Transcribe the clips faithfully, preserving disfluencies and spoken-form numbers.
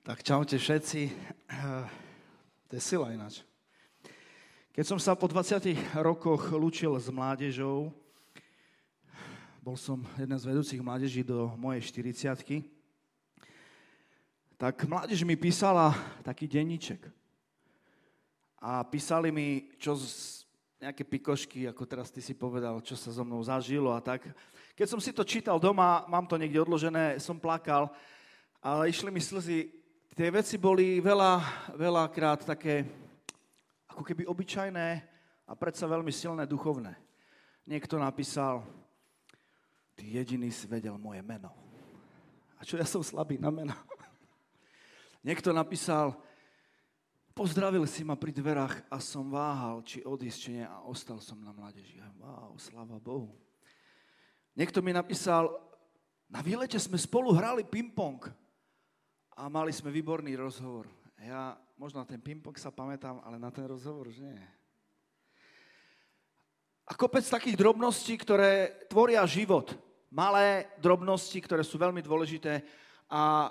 Tak čaute všetci. To je sila ináč. Keď som sa po dvadsiatich rokoch lúčil s mládežou, bol som jeden z vedúcich mládeží do mojej štyridsiatky, tak mládež mi písala taký denníček. A písali mi, čo z, nejaké pikošky, ako teraz ty si povedal, čo sa so mnou zažilo a tak. Keď som si to čítal doma, mám to niekde odložené, som plakal, ale išli mi slzy. Tie veci boli veľa, veľakrát také, ako keby obyčajné a predsa veľmi silné duchovné. Niekto napísal, ty jediný si vedel moje meno. A čo, ja som slabý na meno. Niekto napísal, pozdravil si ma pri dverách a som váhal, či odísť, či nie, a ostal som na mládeži. Wow, sláva Bohu. Niekto mi napísal, na výlete sme spolu hrali ping-pong. A mali sme výborný rozhovor. Ja možno na ten ping-pong sa pamätám, ale na ten rozhovor už nie. A kopec takých drobností, ktoré tvoria život. Malé drobnosti, ktoré sú veľmi dôležité. A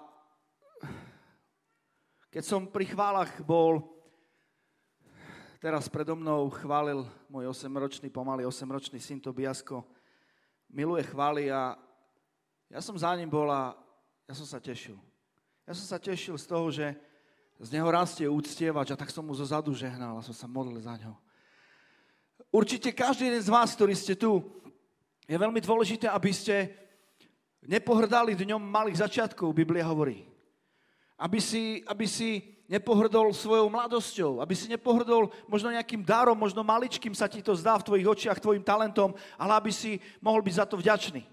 keď som pri chválach bol, teraz predo mnou chválil môj osemročný, pomaly osemročný syn Tobiasko. Miluje chvály a ja som za ním bol a ja som sa tešil. Ja som sa tešil z toho, že z neho rastie úctievač a tak som mu zo zadu žehnal a som sa modlil za ňo. Určite každý jeden z vás, ktorí ste tu, je veľmi dôležité, aby ste nepohrdali dňom malých začiatkov, Biblia hovorí. Aby si, aby si nepohrdol svojou mladosťou, aby si nepohrdol možno nejakým darom, možno maličkým sa ti to zdá v tvojich očiach, tvojim talentom, ale aby si mohol byť za to vďačný.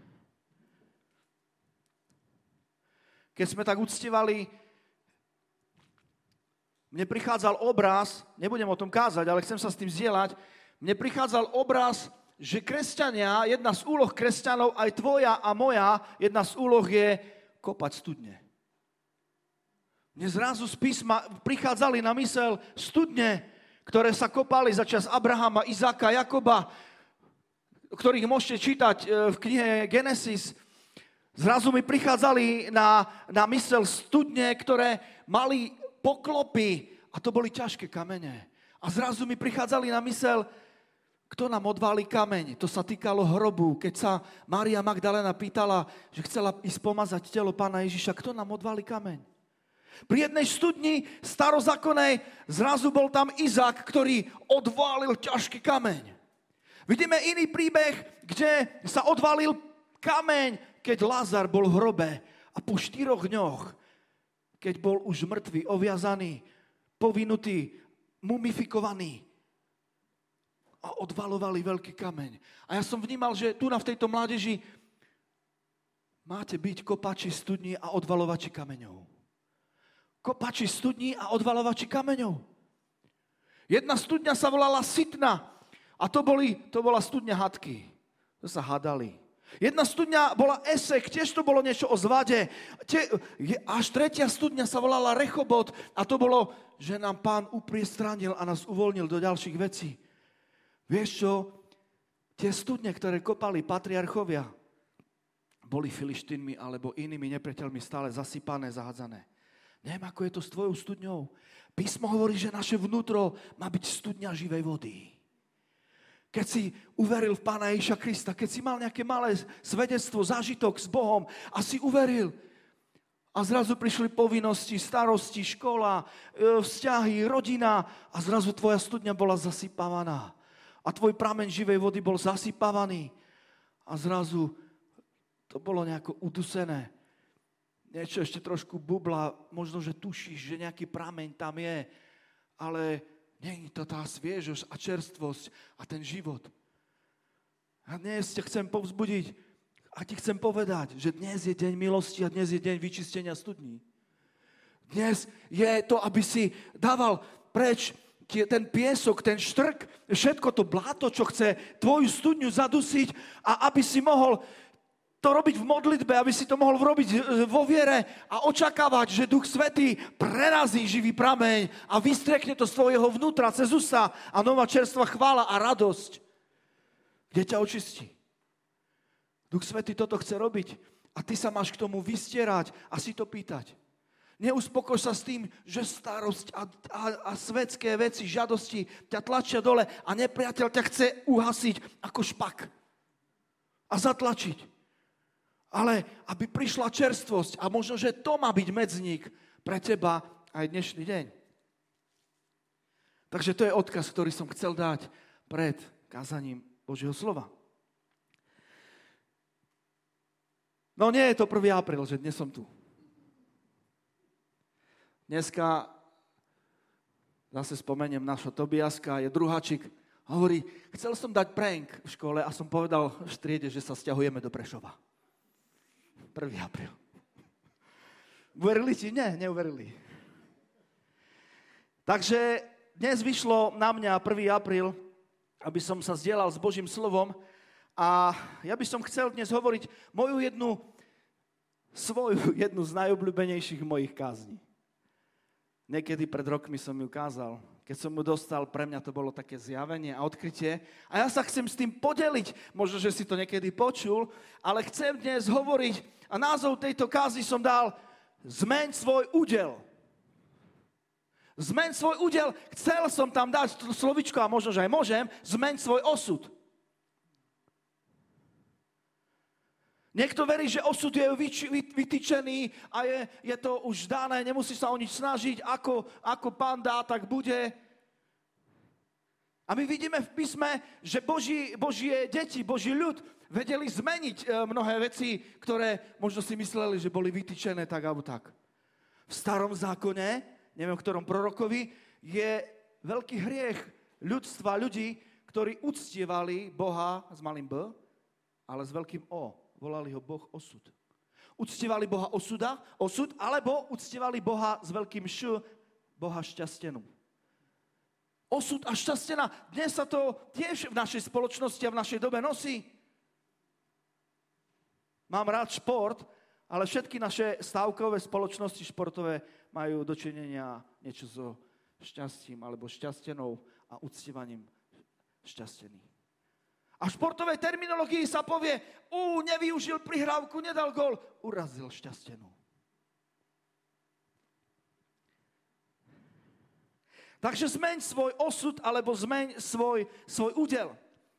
Keď sme tak uctievali, mne prichádzal obraz, nebudem o tom kázať, ale chcem sa s tým zdieľať, mne prichádzal obraz, že kresťania, jedna z úloh kresťanov, aj tvoja a moja, jedna z úloh je kopať studne. Mne zrazu z písma prichádzali na mysel studne, ktoré sa kopali za čas Abrahama, Izáka, Jakoba, ktorých môžete čítať v knihe Genesis. Zrazu mi prichádzali na, na mysel studne, ktoré mali poklopy a to boli ťažké kamene. A zrazu mi prichádzali na mysel, kto nám odváli kameň. To sa týkalo hrobu. Keď sa Mária Magdalena pýtala, že chcela ísť pomazať telo pána Ježiša, kto nám odváli kameň? Pri jednej studni starozákonnej zrazu bol tam Izák, ktorý odválil ťažký kameň. Vidíme iný príbeh, kde sa odvalil kameň, keď Lázar bol v hrobe a po štyroch dňoch, keď bol už mŕtvý, oviazaný, povinutý, mumifikovaný a odvalovali veľký kameň. A ja som vnímal, že tu na v tejto mládeži máte byť kopači studní a odvalovači kameňov. Kopači studní a odvalovači kameňov. Jedna studňa sa volala Sitna a to, boli, to bola studňa hadky. To sa hadali. Jedna studňa bola Esek, tiež to bolo niečo o zvade. Až tretia studňa sa volala Rechobot a to bolo, že nám Pán upriestranil a nás uvoľnil do ďalších vecí. Vieš čo? Tie studne, ktoré kopali patriarchovia, boli Filištínmi alebo inými nepriateľmi stále zasypané, zahádzané. Neviem, ako je to s tvojou studňou. Písmo hovorí, že naše vnútro má byť studňa živej vody. Keď si uveril v Pána Ježiša Krista, keď si mal nejaké malé svedectvo, zážitok s Bohom a si uveril a zrazu prišli povinnosti, starosti, škola, vzťahy, rodina a zrazu tvoja studňa bola zasypávaná a tvoj prameň živej vody bol zasypávaný a zrazu to bolo nejako udusené. Niečo ešte trošku bubla, možno, že tušíš, že nejaký prameň tam je, ale nie je to tá sviežosť a čerstvosť a ten život. A dnes ťa chcem povzbudiť a ti chcem povedať, že dnes je deň milosti a dnes je deň vyčistenia studní. Dnes je to, aby si dával preč ten piesok, ten štrk, všetko to bláto, čo chce tvoju studňu zadusiť a aby si mohol to robiť v modlitbe, aby si to mohol robiť vo viere a očakávať, že Duch Svätý prerazí živý prameň a vystrekne to z tvojho vnútra cez ústa a nová čerstvá chvála a radosť, kde ťa očistí. Duch Svätý toto chce robiť a ty sa máš k tomu vystierať a si to pýtať. Neuspokoj sa s tým, že starosť a, a, a svetské veci, žiadosti ťa tlačia dole a nepriateľ ťa chce uhasiť ako špak a zatlačiť. Ale aby prišla čerstvosť a možno, že to má byť medzník pre teba aj dnešný deň. Takže to je odkaz, ktorý som chcel dať pred kázaním Božieho slova. No nie je to prvý apríl, že dnes som tu. Dneska zase spomeniem nášho Tobiaska, je druháčik, hovorí, chcel som dať prank v škole a som povedal v striede, že sa sťahujeme do Prešova. prvý apríl. Uverili ti? Nie, neuverili. Takže dnes vyšlo na mňa prvý apríl, aby som sa zdieľal s Božím slovom a ja by som chcel dnes hovoriť moju jednu, svoju jednu z najobľúbenejších mojich kázní. Niekedy pred rokmi som ju kázal. Keď som ju dostal, pre mňa to bolo také zjavenie a odkrytie. A ja sa chcem s tým podeliť. Možno, že si to niekedy počul, ale chcem dnes hovoriť a názov tejto kázy som dal Zmeň svoj údel. Zmeň svoj údel. Chcel som tam dať slovičko a možno, že aj môžem. Zmeň svoj osud. Niekto verí, že osud je vytýčený a je, je to už dané, nemusí sa o nič snažiť, ako, ako pán dá, tak bude. A my vidíme v písme, že Boží, Božie deti, Boží ľud vedeli zmeniť mnohé veci, ktoré možno si mysleli, že boli vytýčené tak alebo tak. V starom zákone, neviem v ktorom prorokovi, je veľký hriech ľudstva, ľudí, ktorí uctievali Boha s malým B, ale s veľkým O. Volali ho Boh osud. Uctievali Boha osuda, osud, alebo uctievali Boha s veľkým Š, Boha šťastenu. Osud a šťastena. Dnes sa to tiež v našej spoločnosti a v našej dobe nosí. Mám rád šport, ale všetky naše stávkové spoločnosti športové majú dočinenia niečo so šťastím alebo šťastenou a uctievaním šťastených. A v športovej terminológii sa povie, ú, nevyužil prihrávku, nedal gól, urazil šťastenú. Takže zmeň svoj osud, alebo zmeň svoj, svoj údel.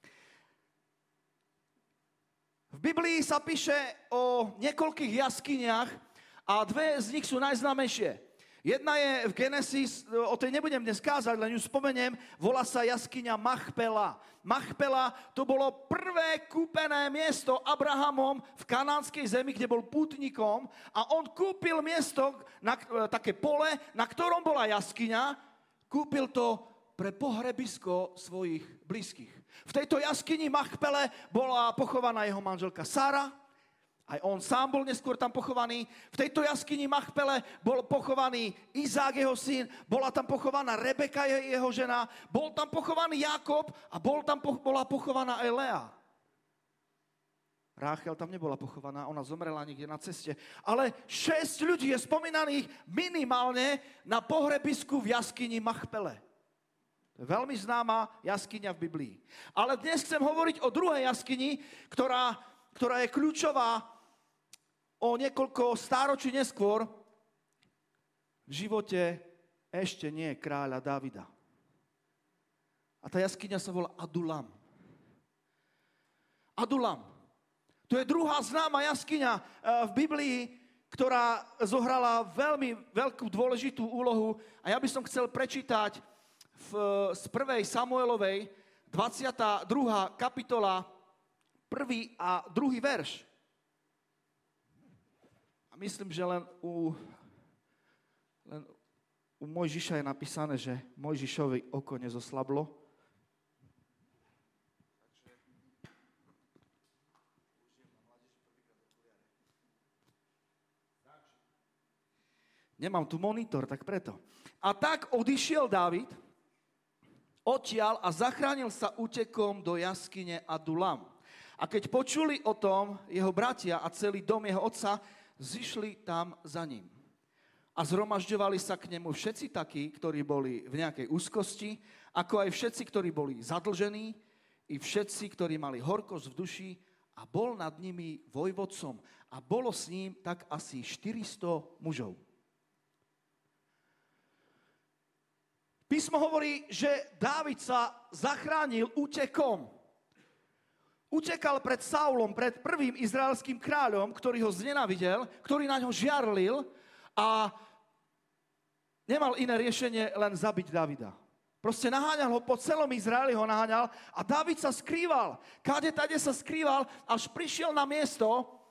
V Biblii sa píše o niekoľkých jaskyniach a dve z nich sú najznámejšie. Jedna je v Genesis, o tej nebudem dnes kázať, len ju spomeniem, volá sa jaskyňa Machpela. Machpela to bolo prvé kúpené miesto Abrahamom v kanánskej zemi, kde bol pútnikom a on kúpil miesto, na, také pole, na ktorom bola jaskyňa, kúpil to pre pohrebisko svojich blízkych. V tejto jaskyni Machpele bola pochovaná jeho manželka Sara. Aj on sám bol neskôr tam pochovaný. V tejto jaskyni Machpele bol pochovaný Izák, jeho syn, bola tam pochovaná Rebeka, jeho žena, bol tam pochovaný Jákob a bol tam, bola pochovaná aj Lea. Ráchel tam nebola pochovaná, ona zomrela niekde na ceste. Ale šesť ľudí je spomínaných minimálne na pohrebisku v jaskyni Machpele. To je veľmi známa jaskyňa v Biblii. Ale dnes chcem hovoriť o druhej jaskyni, ktorá, ktorá je kľúčová o niekoľko stáročí neskôr v živote ešte nie kráľa Dávida. A tá jaskyňa sa volá Adulam. Adulam. To je druhá známa jaskyňa v Biblii, ktorá zohrala veľmi veľkú dôležitú úlohu. A ja by som chcel prečítať v, z prvej Samuelovej dvadsiata druhá kapitola prvý a druhý verš. A myslím, že len u, len u Mojžiša je napísané, že Mojžišovi oko nezoslablo. Nemám tu monitor, tak preto. A tak odišiel Dávid odtiaľ a zachránil sa útekom do jaskyne Adulam. A keď počuli o tom jeho bratia a celý dom jeho otca, zišli tam za ním. A zhromažďovali sa k nemu všetci takí, ktorí boli v nejakej úzkosti, ako aj všetci, ktorí boli zadlžení, i všetci, ktorí mali horkosť v duši, a bol nad nimi vojvodcom. A bolo s ním tak asi štyristo mužov. Písmo hovorí, že Dávid sa zachránil útekom. Utekal pred Saulom, pred prvým izraelským kráľom, ktorý ho znenávidel, ktorý na ňo žiarlil a nemal iné riešenie len zabiť Davida. Proste naháňal ho po celom Izraeli, ho naháňal a Dávid sa skrýval. Káde tade sa skrýval, až prišiel na miesto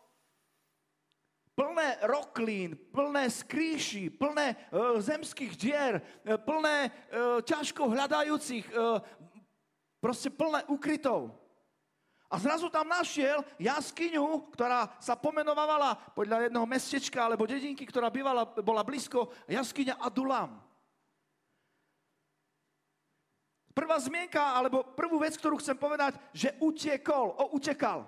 plné roklín, plné skríši, plné e, zemských dier, e, plné e, ťažko hľadajúcich, e, proste plné ukrytov. A zrazu tam našiel jaskyňu, ktorá sa pomenovala podľa jedného mestečka alebo dedinky, ktorá bývala, bola blízko, jaskyňa Adulam. Prvá zmienka, alebo prvú vec, ktorú chcem povedať, že utiekol, o, utekal.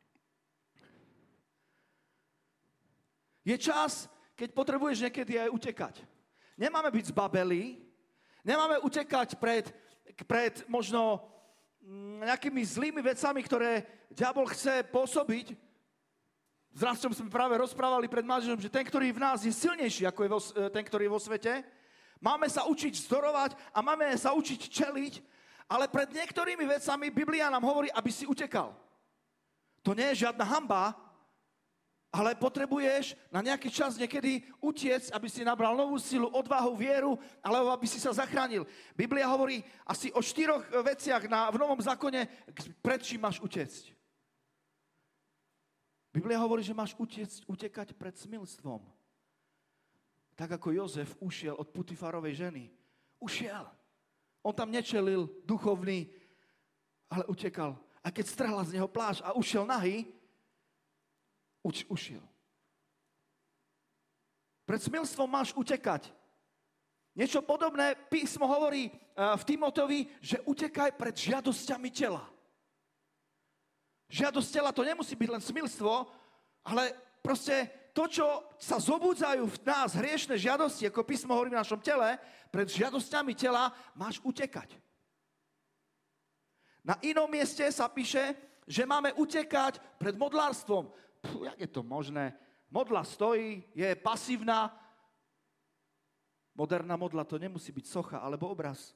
Je čas, keď potrebuješ niekedy aj utekať. Nemáme byť zbabelí, nemáme utekať pred, pred možno nejakými zlými vecami, ktoré diabol chce pôsobiť. S Rastom sme práve rozprávali pred manželom, že ten, ktorý v nás je silnejší ako je vo, ten, ktorý je vo svete. Máme sa učiť vzdorovať a máme sa učiť čeliť, ale pred niektorými vecami Biblia nám hovorí, aby si utekal. To nie je žiadna hanba, ale potrebuješ na nejaký čas niekedy utiecť, aby si nabral novú silu, odvahu, vieru, alebo aby si sa zachránil. Biblia hovorí asi o štyroch veciach na, v Novom zákone, pred čím máš utiecť. Biblia hovorí, že máš utiecť, utekať pred smilstvom. Tak ako Jozef ušiel od Putifarovej ženy. Ušiel. On tam nečelil duchovný, ale utekal. A keď strhla z neho plášť a ušiel nahý, Uč, ušiel. Pred smilstvom máš utekať. Niečo podobné písmo hovorí uh, v Timotovi, že utekaj pred žiadosťami tela. Žiadosť tela to nemusí byť len smilstvo, ale proste to, čo sa zobudzajú v nás hriešne žiadosti, ako písmo hovorí v našom tele, pred žiadosťami tela máš utekať. Na inom mieste sa píše, že máme utekať pred modlárstvom. Puh, jak je to možné? Modla stojí, je pasívna. Moderná modla to nemusí byť socha alebo obraz.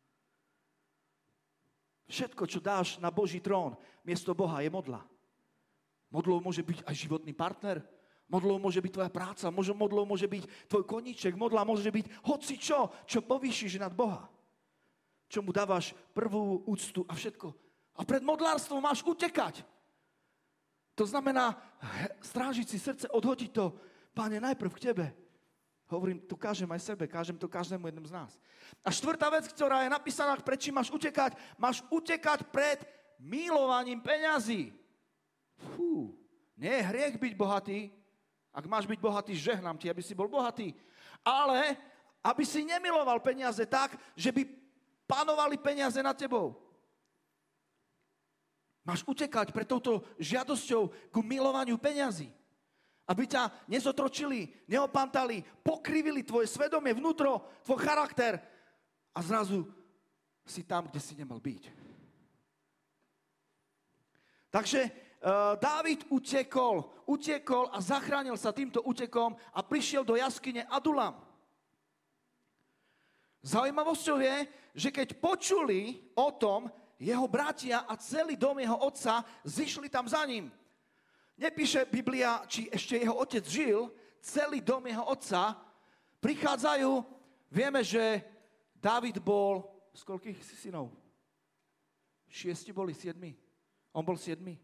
Všetko, čo dáš na Boží trón, miesto Boha je modla. Modlou môže byť aj životný partner, modlou môže byť tvoja práca, modlou môže byť tvoj koníček, modla môže byť hoci čo, čo povýšiš nad Boha. Čo mu dávaš prvú úctu a všetko. A pred modlárstvom máš utekať. To znamená strážiť si srdce, odhodiť to. Páne, najprv k tebe. Hovorím, to kážem aj sebe, kážem to každému jednému z nás. A štvrtá vec, ktorá je napísaná, pred čím máš utekať, máš utekať pred milovaním peňazí. Fú, nie je hriech byť bohatý. Ak máš byť bohatý, žehnám ti, aby si bol bohatý. Ale aby si nemiloval peniaze tak, že by panovali peniaze nad tebou. Máš utekať pred touto žiadosťou k milovaniu peňazí. Aby ťa nezotročili, neopantali, pokrivili tvoje svedomie, vnútro, tvoj charakter a zrazu si tam, kde si nemal byť. Takže uh, Dávid utekol, utekol a zachránil sa týmto utekom a prišiel do jaskyne Adulam. Zaujímavosťou je, že keď počuli o tom, jeho bratia a celý dom jeho otca zišli tam za ním. Nepíše Biblia, či ešte jeho otec žil, celý dom jeho otca. Prichádzajú, vieme, že Dávid bol, z koľkých synov? Šiesti boli, siedmi. On bol siedmi.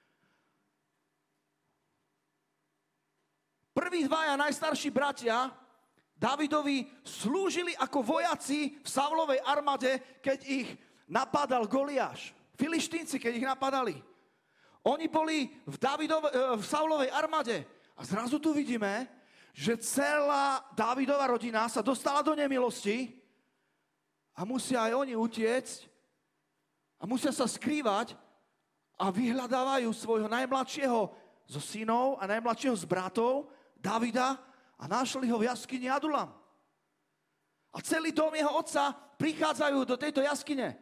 Prví dvaja najstarší bratia Dávidovi slúžili ako vojaci v Saulovej armáde, keď ich napadal Goliáš. Filištínci, keď ich napadali. Oni boli v, Dávidove, v Saulovej armáde. A zrazu tu vidíme, že celá Dávidova rodina sa dostala do nemilosti a musia aj oni utiecť a musia sa skrývať a vyhľadávajú svojho najmladšieho zo synov a najmladšieho z bratov, Davida, a našli ho v jaskyni Adulam. A celý dom jeho otca prichádzajú do tejto jaskyne.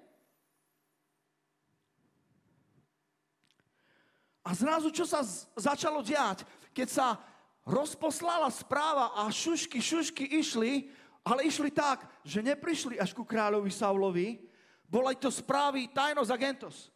A zrazu, čo sa z- začalo diať, keď sa rozposlala správa a šušky, šušky išli Ale išli tak, že neprišli až ku kráľovi Saulovi, boli to správy tajnos agentos.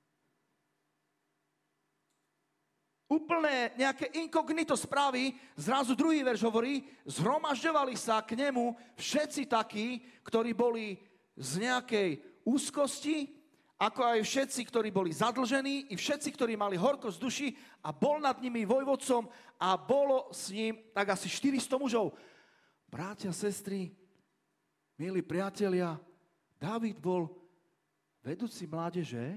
Úplné nejaké inkognito správy, zrazu druhý verš hovorí, zhromažďovali sa k nemu všetci takí, ktorí boli z nejakej úzkosti, ako aj všetci, ktorí boli zadlžení, i všetci, ktorí mali horkosť duši, a bol nad nimi vojvodcom a bolo s ním tak asi štyristo mužov. Bratia, sestry, milí priatelia, Dávid bol vedúci mládeže,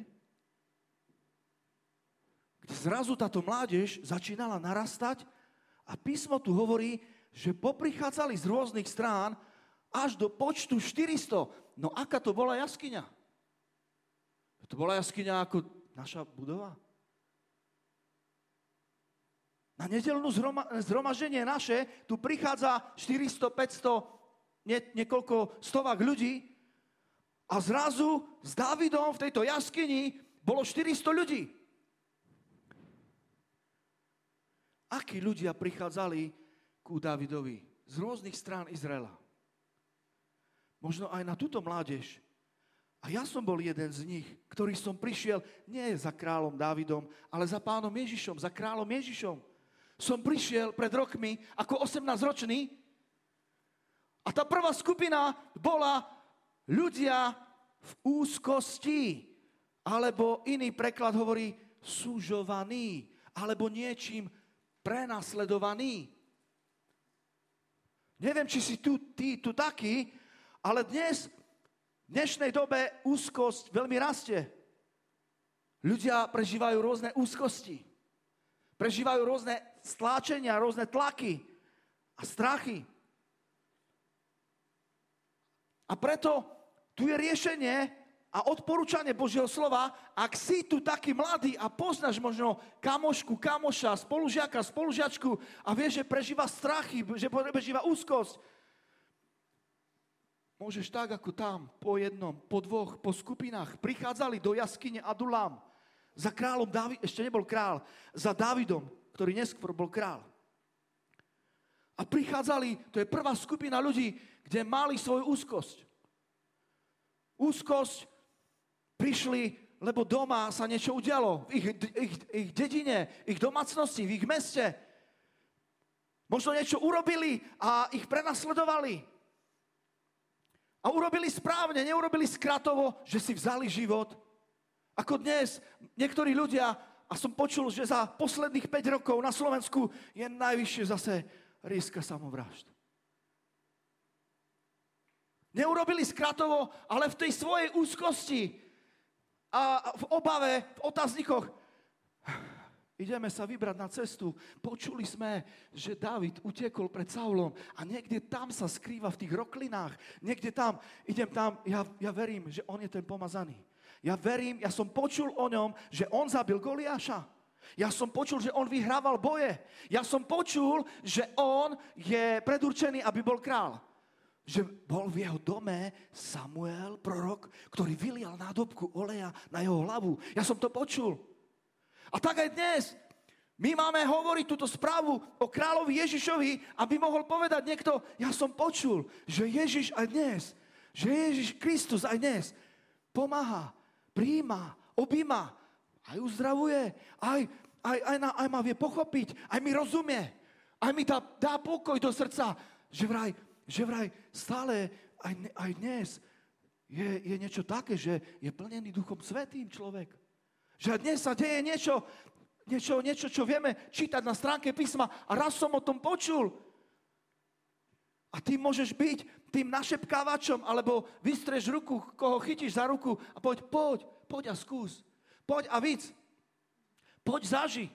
kde zrazu táto mládež začínala narastať a písmo tu hovorí, že poprichádzali z rôznych strán až do počtu štyristo. No aká to bola jaskyňa? To bola jaskyňa ako naša budova? Na nedeľnú zhroma, zhromaždenie naše tu prichádza štyristo, päťsto, nie, niekoľko stovák ľudí a zrazu s Dávidom v tejto jaskyni bolo štyristo ľudí. Akí ľudia prichádzali ku Dávidovi z rôznych strán Izraela? Možno aj na túto mládež. A ja som bol jeden z nich, ktorý som prišiel nie za kráľom Dávidom, ale za pánom Ježišom, za kráľom Ježišom. Som prišiel pred rokmi ako osemnásťročný a tá prvá skupina bola ľudia v úzkosti, alebo iný preklad hovorí súžovaní, alebo niečím prenasledovaní. Neviem, či si tu, ty tu taký, ale dnes, v dnešnej dobe úzkosť veľmi rastie. Ľudia prežívajú rôzne úzkosti. Prežívajú rôzne stláčenia, rôzne tlaky a strachy. A preto tu je riešenie a odporúčanie Božieho slova, ak si tu taký mladý a poznáš možno kamošku, kamoša, spolužiaka, spolužiačku a vieš, že prežíva strachy, že prežíva úzkosť, môžeš tak, ako tam, po jednom, po dvoch, po skupinách, prichádzali do jaskyne Adulam za kráľom Dávidom, ešte nebol král, za Dávidom, ktorý neskôr bol král. A prichádzali, to je prvá skupina ľudí, kde mali svoju úzkosť. Úzkosť prišli, lebo doma sa niečo udialo, v ich, ich, ich dedine, ich domácnosti, v ich meste. Možno niečo urobili a ich prenasledovali. A urobili správne, neurobili skratovo, že si vzali život. Ako dnes niektorí ľudia, a som počul, že za posledných päť rokov na Slovensku je najvyššie zase riska samovrážd. Neurobili skratovo, ale v tej svojej úzkosti a v obave, v otáznikoch, ideme sa vybrať na cestu. Počuli sme, že Dávid utekol pred Saulom a niekde tam sa skrýva v tých roklinách. Niekde tam, idem tam, ja, ja verím, že on je ten pomazaný. Ja verím, ja som počul o ňom, že on zabil Goliáša. Ja som počul, že on vyhrával boje. Ja som počul, že on je predurčený, aby bol král. Že bol v jeho dome Samuel, prorok, ktorý vylial nádobku oleja na jeho hlavu. Ja som to počul. A tak aj dnes my máme hovoriť túto správu o kráľovi Ježišovi, aby mohol povedať niekto, ja som počul, že Ježiš aj dnes, že Ježiš Kristus aj dnes pomáha, prijíma, objíma, aj uzdravuje, aj, aj, aj, na, aj ma vie pochopiť, aj mi rozumie, aj mi dá, dá pokoj do srdca, že vraj, že vraj stále aj, aj dnes je, je niečo také, že je plnený Duchom Svätým človek. Že dnes sa deje niečo, niečo, niečo, čo vieme čítať na stránke písma a raz som o tom počul. A ty môžeš byť tým našepkávačom, alebo vystreš ruku, koho chytíš za ruku a poď, poď, poď a skús. Poď a víc. Poď zaži.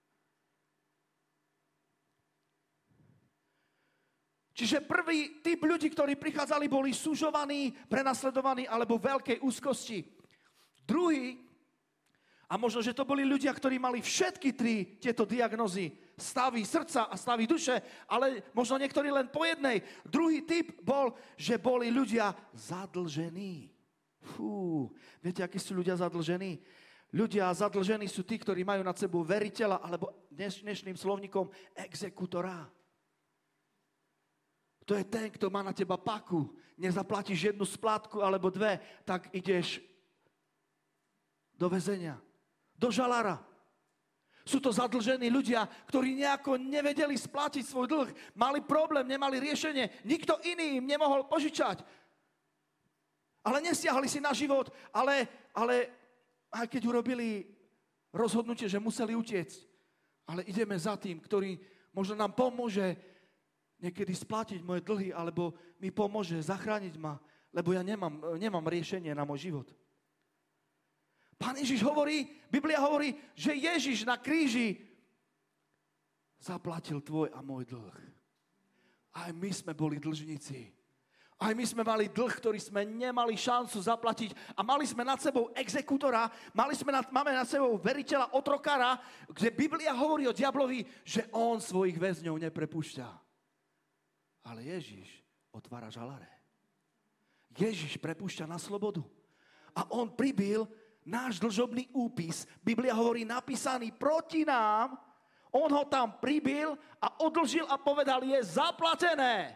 Čiže prvý typ ľudí, ktorí prichádzali, boli sužovaní, prenasledovaní alebo veľkej úzkosti. Druhý, a možno, že to boli ľudia, ktorí mali všetky tri tieto diagnózy, stavy srdca a stavy duše, ale možno niektorí len po jednej. Druhý typ bol, že boli ľudia zadlžení. Fú, viete, akí sú ľudia zadlžení? Ľudia zadlžení sú tí, ktorí majú nad sebou veriteľa alebo dneš, dnešným slovníkom exekutora. To je ten, kto má na teba paku. Nezaplatíš jednu splátku alebo dve, tak ideš do väzenia, do žalára. Sú to zadlžení ľudia, ktorí nejako nevedeli splatiť svoj dlh. Mali problém, nemali riešenie. Nikto iný im nemohol požičať. Ale nesiahli si na život, ale, ale aj keď urobili rozhodnutie, že museli utiecť. Ale ideme za tým, ktorý možno nám pomôže niekedy splatiť moje dlhy, alebo mi pomôže zachrániť ma, lebo ja nemám, nemám riešenie na môj život. Pán Ježiš hovorí, Biblia hovorí, že Ježiš na kríži zaplatil tvoj a môj dlh. Aj my sme boli dlžníci. Aj my sme mali dlh, ktorý sme nemali šancu zaplatiť a mali sme nad sebou exekútora, mali sme nad, máme nad sebou veriteľa, otrokára, kde Biblia hovorí o diablovi, že on svojich väzňov neprepúšťa. Ale Ježiš otvára žaláre. Ježiš prepúšťa na slobodu. A on pribil náš dlžobný úpis, Biblia hovorí, napísaný proti nám, on ho tam pribil a odlžil a povedal, je zaplatené.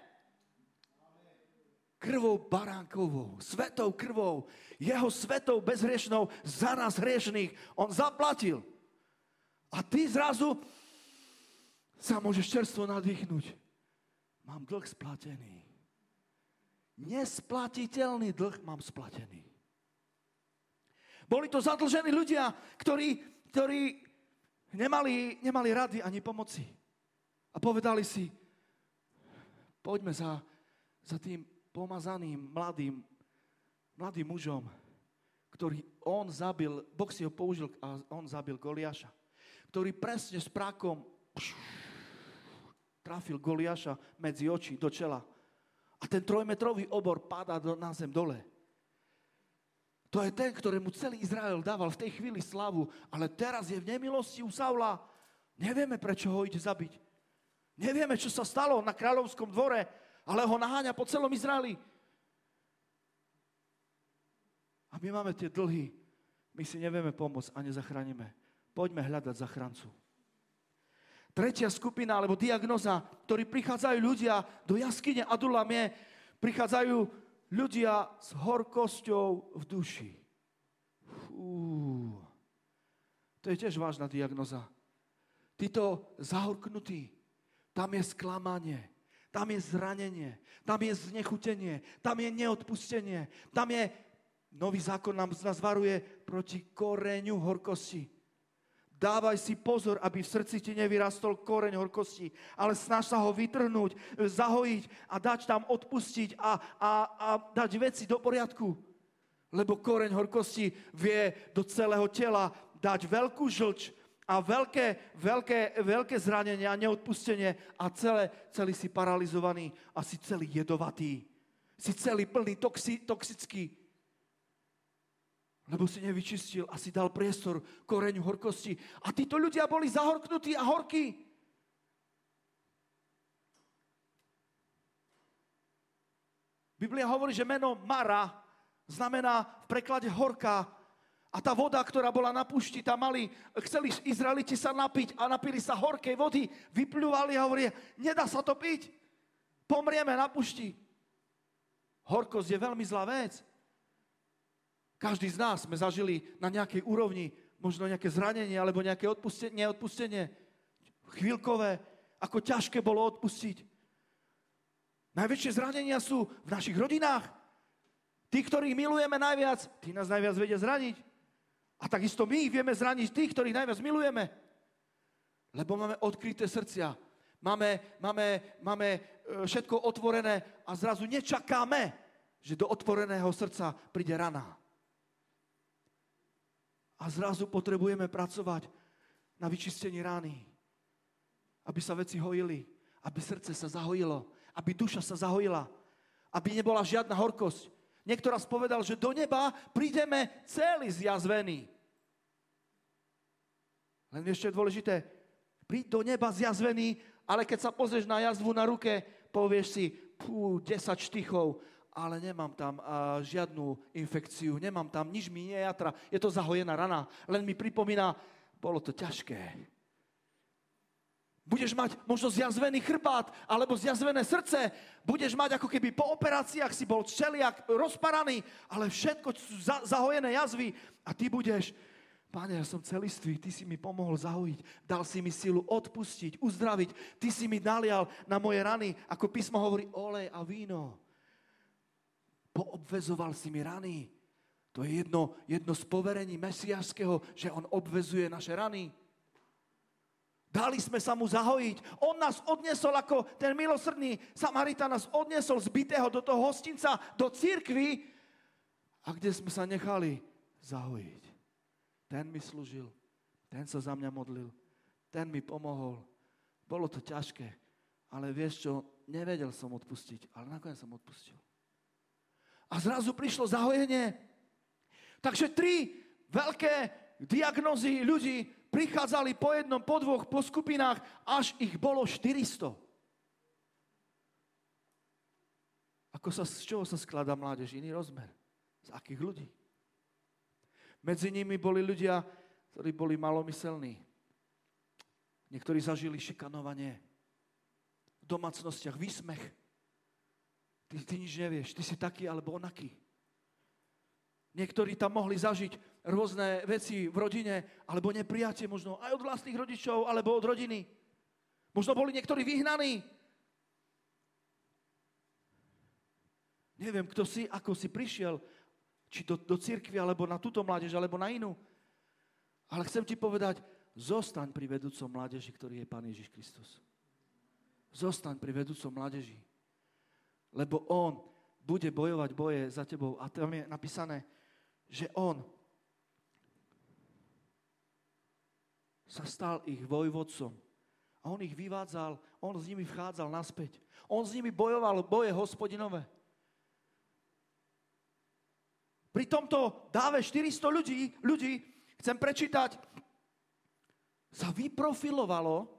Krvou baránkovou, svetou krvou, jeho svetou bezhriešnou za nás hriešných, on zaplatil. A ty zrazu sa môžeš čerstvo nadýchnúť. Mám dlh splatený. Nesplatiteľný dlh mám splatený. Boli to zadlžení ľudia, ktorí, ktorí nemali, nemali rady ani pomoci. A povedali si, poďme za, za tým pomazaným, mladým, mladým mužom, ktorý on zabil, Boh si ho použil a on zabil Goliáša, ktorý presne s prákom trafil Goliáša medzi oči, do čela. A ten trojmetrový obor padá do, na zem dole. To je ten, ktorému celý Izrael dával v tej chvíli slavu, ale teraz je v nemilosti u Saula. Nevieme, prečo ho ide zabiť. Nevieme, čo sa stalo na kráľovskom dvore, ale ho naháňa po celom Izraeli. A my máme tie dlhy. My si nevieme pomôcť a nezachránime. Poďme hľadať zachrancu. Tretia skupina, alebo diagnoza, ktorí prichádzajú ľudia do jaskyne Adulam je, prichádzajú ľudia s horkosťou v duši. Fú. To je tiež vážna diagnoza. Títo zahorknutí, tam je sklamanie, tam je zranenie, tam je znechutenie, tam je neodpustenie, tam je, nový zákon nám, nás varuje proti koreňu horkosti. Dávaj si pozor, aby v srdci ti nevyrastol koreň horkosti, ale snaž sa ho vytrhnúť, zahojiť a dať tam odpustiť a, a, a dať veci do poriadku. Lebo koreň horkosti vie do celého tela dať veľkú žlč a veľké, veľké, veľké zranenie a neodpustenie a celé, celý si paralizovaný a si celý jedovatý. Si celý plný toxi, toxický. Lebo si nevyčistil a si dal priestor koreňu horkosti. A títo ľudia boli zahorknutí a horkí. Biblia hovorí, že meno Mara znamená v preklade horká. A tá voda, ktorá bola na púšti, tam mali, chceli Izraeliti sa napiť a napili sa horkej vody, vypľúvali a hovorí, nedá sa to piť, pomrieme na púšti. Horkosť je veľmi zlá vec. Každý z nás sme zažili na nejakej úrovni možno nejaké zranenie alebo nejaké odpustenie, neodpustenie. Chvíľkové, ako ťažké bolo odpustiť. Najväčšie zranenia sú v našich rodinách. Tí, ktorých milujeme najviac, tí nás najviac vedia zraniť. A takisto my vieme zraniť tých, ktorých najviac milujeme. Lebo máme odkryté srdcia. Máme, máme, máme všetko otvorené a zrazu nečakáme, že do otvoreného srdca príde rana. A zrazu potrebujeme pracovať na vyčistení rány. Aby sa veci hojili. Aby srdce sa zahojilo. Aby duša sa zahojila. Aby nebola žiadna horkosť. Niekto raz povedal, že do neba prídeme celý zjazvený. Len ešte je dôležité. Príď do neba zjazvený, ale keď sa pozrieš na jazvu na ruke, povieš si, pú, desať štychov, ale nemám tam uh, žiadnu infekciu, nemám tam, nič mi nejatra, je to zahojená rana. Len mi pripomína, bolo to ťažké. Budeš mať možno zjazvený chrbát alebo zjazvené srdce. Budeš mať ako keby po operáciách si bol čeliak rozparaný, ale všetko sú za, zahojené jazvy a ty budeš, Pane, ja som celistvý, ty si mi pomohol zahojiť, dal si mi silu odpustiť, uzdraviť, ty si mi nalial na moje rany, ako písmo hovorí, olej a víno. Poobvezoval si mi rany. To je jedno, jedno z poverení mesiášskeho, že on obvezuje naše rany. Dali sme sa mu zahojiť. On nás odnesol ako ten milosrdný Samaritán nás odnesol zbitého do toho hostinca, do cirkvi, a kde sme sa nechali zahojiť. Ten mi slúžil, ten sa za mňa modlil, ten mi pomohol. Bolo to ťažké, ale vieš čo, nevedel som odpustiť, ale nakoniec som odpustil. A zrazu prišlo zahojenie. Takže tri veľké diagnózy ľudí prichádzali po jednom, po dvoch, po skupinách, až ich bolo štyristo. Ako sa, z čoho sa skladá mládež? Iný rozmer. Z akých ľudí? Medzi nimi boli ľudia, ktorí boli malomyselní. Niektorí zažili šikanovanie. V domácnostiach výsmech. Ty, ty nič nevieš, ty si taký alebo onaký. Niektorí tam mohli zažiť rôzne veci v rodine, alebo neprijatie možno aj od vlastných rodičov, alebo od rodiny. Možno boli niektorí vyhnaní. Neviem, kto si, ako si prišiel, či do, do cirkvi, alebo na túto mládež, alebo na inú. Ale chcem ti povedať, zostaň pri vedúcom mládeži, ktorý je Pán Ježiš Kristus. Zostaň pri vedúcom mládeži. Lebo on bude bojovať boje za tebou. A tam je napísané, že on sa stal ich vojvodcom. A on ich vyvádzal, on s nimi vchádzal naspäť. On s nimi bojoval boje hospodinové. Pri tomto dáve štyristo ľudí, ľudí chcem prečítať, sa vyprofilovalo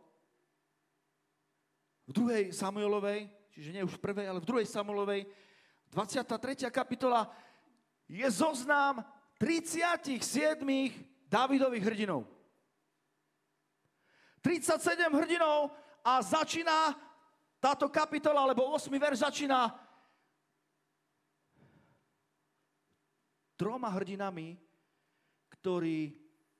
v druhej Samuelovej, čiže nie už v prvej, ale v druhej Samuelovej, dvadsiata tretia kapitola, je zoznam tridsaťsedem Dávidových hrdinov. tridsaťsedem hrdinov a začína táto kapitola, alebo ôsmy verš začína troma hrdinami, ktorí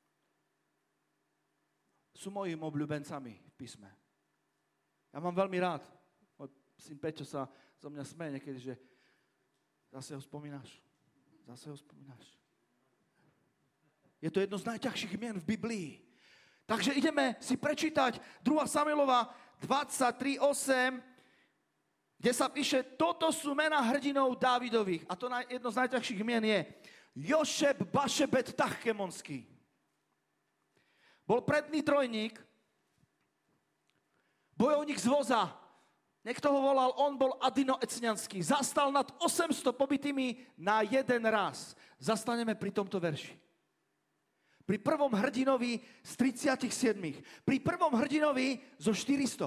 sú mojimi obľúbencami v písme. Ja mám veľmi rád. Môj syn Peťo sa zo mňa smeje niekedy, že zase ho spomínaš. Zase ho spomínaš. Je to jedno z najťažších mien v Biblii. Takže ideme si prečítať druhá Samuelova dvadsaťtri osem, kde sa píše, toto sú mená hrdinov Dávidových. A to jedno z najťažších mien je Jošeb Bašebet Tachkemonský. Bol predný trojník, bojovník z voza. Niekto ho volal, on bol Adino Ecňanský. Zastal nad osemsto pobitými na jeden raz. Zastaneme pri tomto verši. Pri prvom hrdinovi z tridsaťsedem. Pri prvom hrdinovi zo štyristo.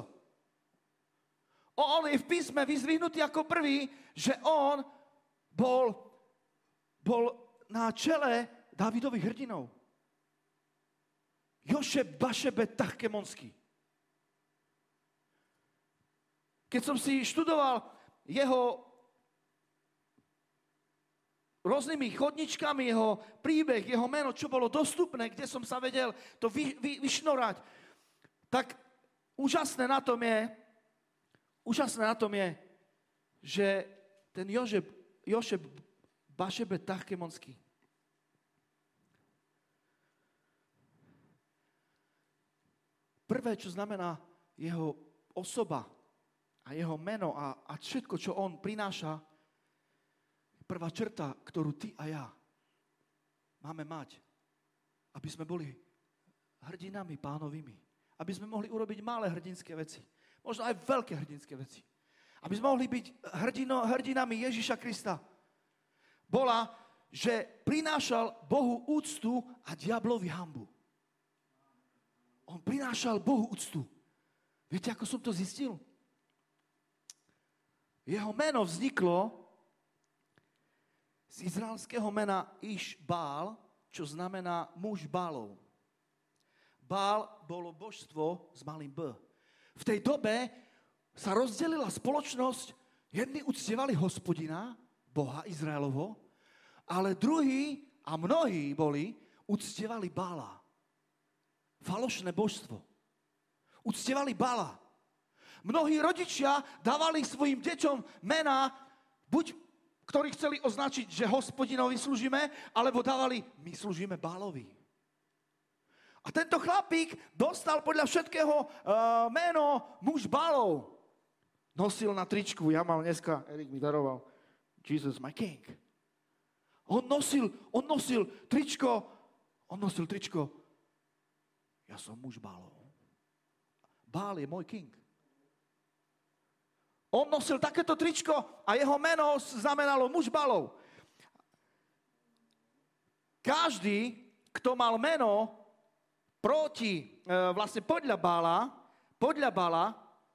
On je v písme vyzvihnutý ako prvý, že on bol, bol na čele Dávidových hrdinov. Jošeb Bašebet Tachkemonský. Keď som si študoval jeho rôznymi chodničkami, jeho príbeh, jeho meno, čo bolo dostupné, kde som sa vedel to vy, vy, vyšnorať, tak úžasné na tom je, úžasné na tom je, že ten Jošeb, Jošeb Bašebet Tachkemonský prvé, čo znamená jeho osoba, a jeho meno a, a všetko, čo on prináša, prvá črta, ktorú ty a ja máme mať, aby sme boli hrdinami pánovými. Aby sme mohli urobiť malé hrdinské veci. Možno aj veľké hrdinské veci. Aby sme mohli byť hrdino, hrdinami Ježiša Krista. Bola, že prinášal Bohu úctu a diablovi hanbu. On prinášal Bohu úctu. Viete, ako som to zistil? Jeho meno vzniklo z izraelského mena Išbál, čo znamená muž Bálov. Bál bolo božstvo s malým B. V tej dobe sa rozdelila spoločnosť, jedni uctievali Hospodina, Boha Izraelovo, ale druhí a mnohí boli, uctievali Bála. Falošné božstvo. Uctievali Bála. Mnohí rodičia dávali svojim deťom mená, buď ktorí chceli označiť, že Hospodinovi slúžime, alebo dávali, my slúžime Bálovi. A tento chlapík dostal podľa všetkého uh, meno muž Bálov. Nosil na tričku, ja mám dneska, Erik mi daroval, Jesus my King. On nosil, on nosil tričko, on nosil tričko, ja som muž Bálov. Bál je môj king. On nosil takéto tričko a jeho meno znamenalo muž Bálov. Každý, kto mal meno proti, vlastne podľa Bála, podľa Bála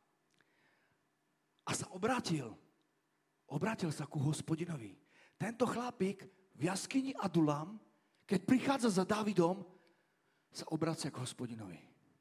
a sa obrátil. Obrátil sa ku Hospodinovi. Tento chlapík v jaskyni Adulam, keď prichádza za Dávidom, sa obracia k Hospodinovi.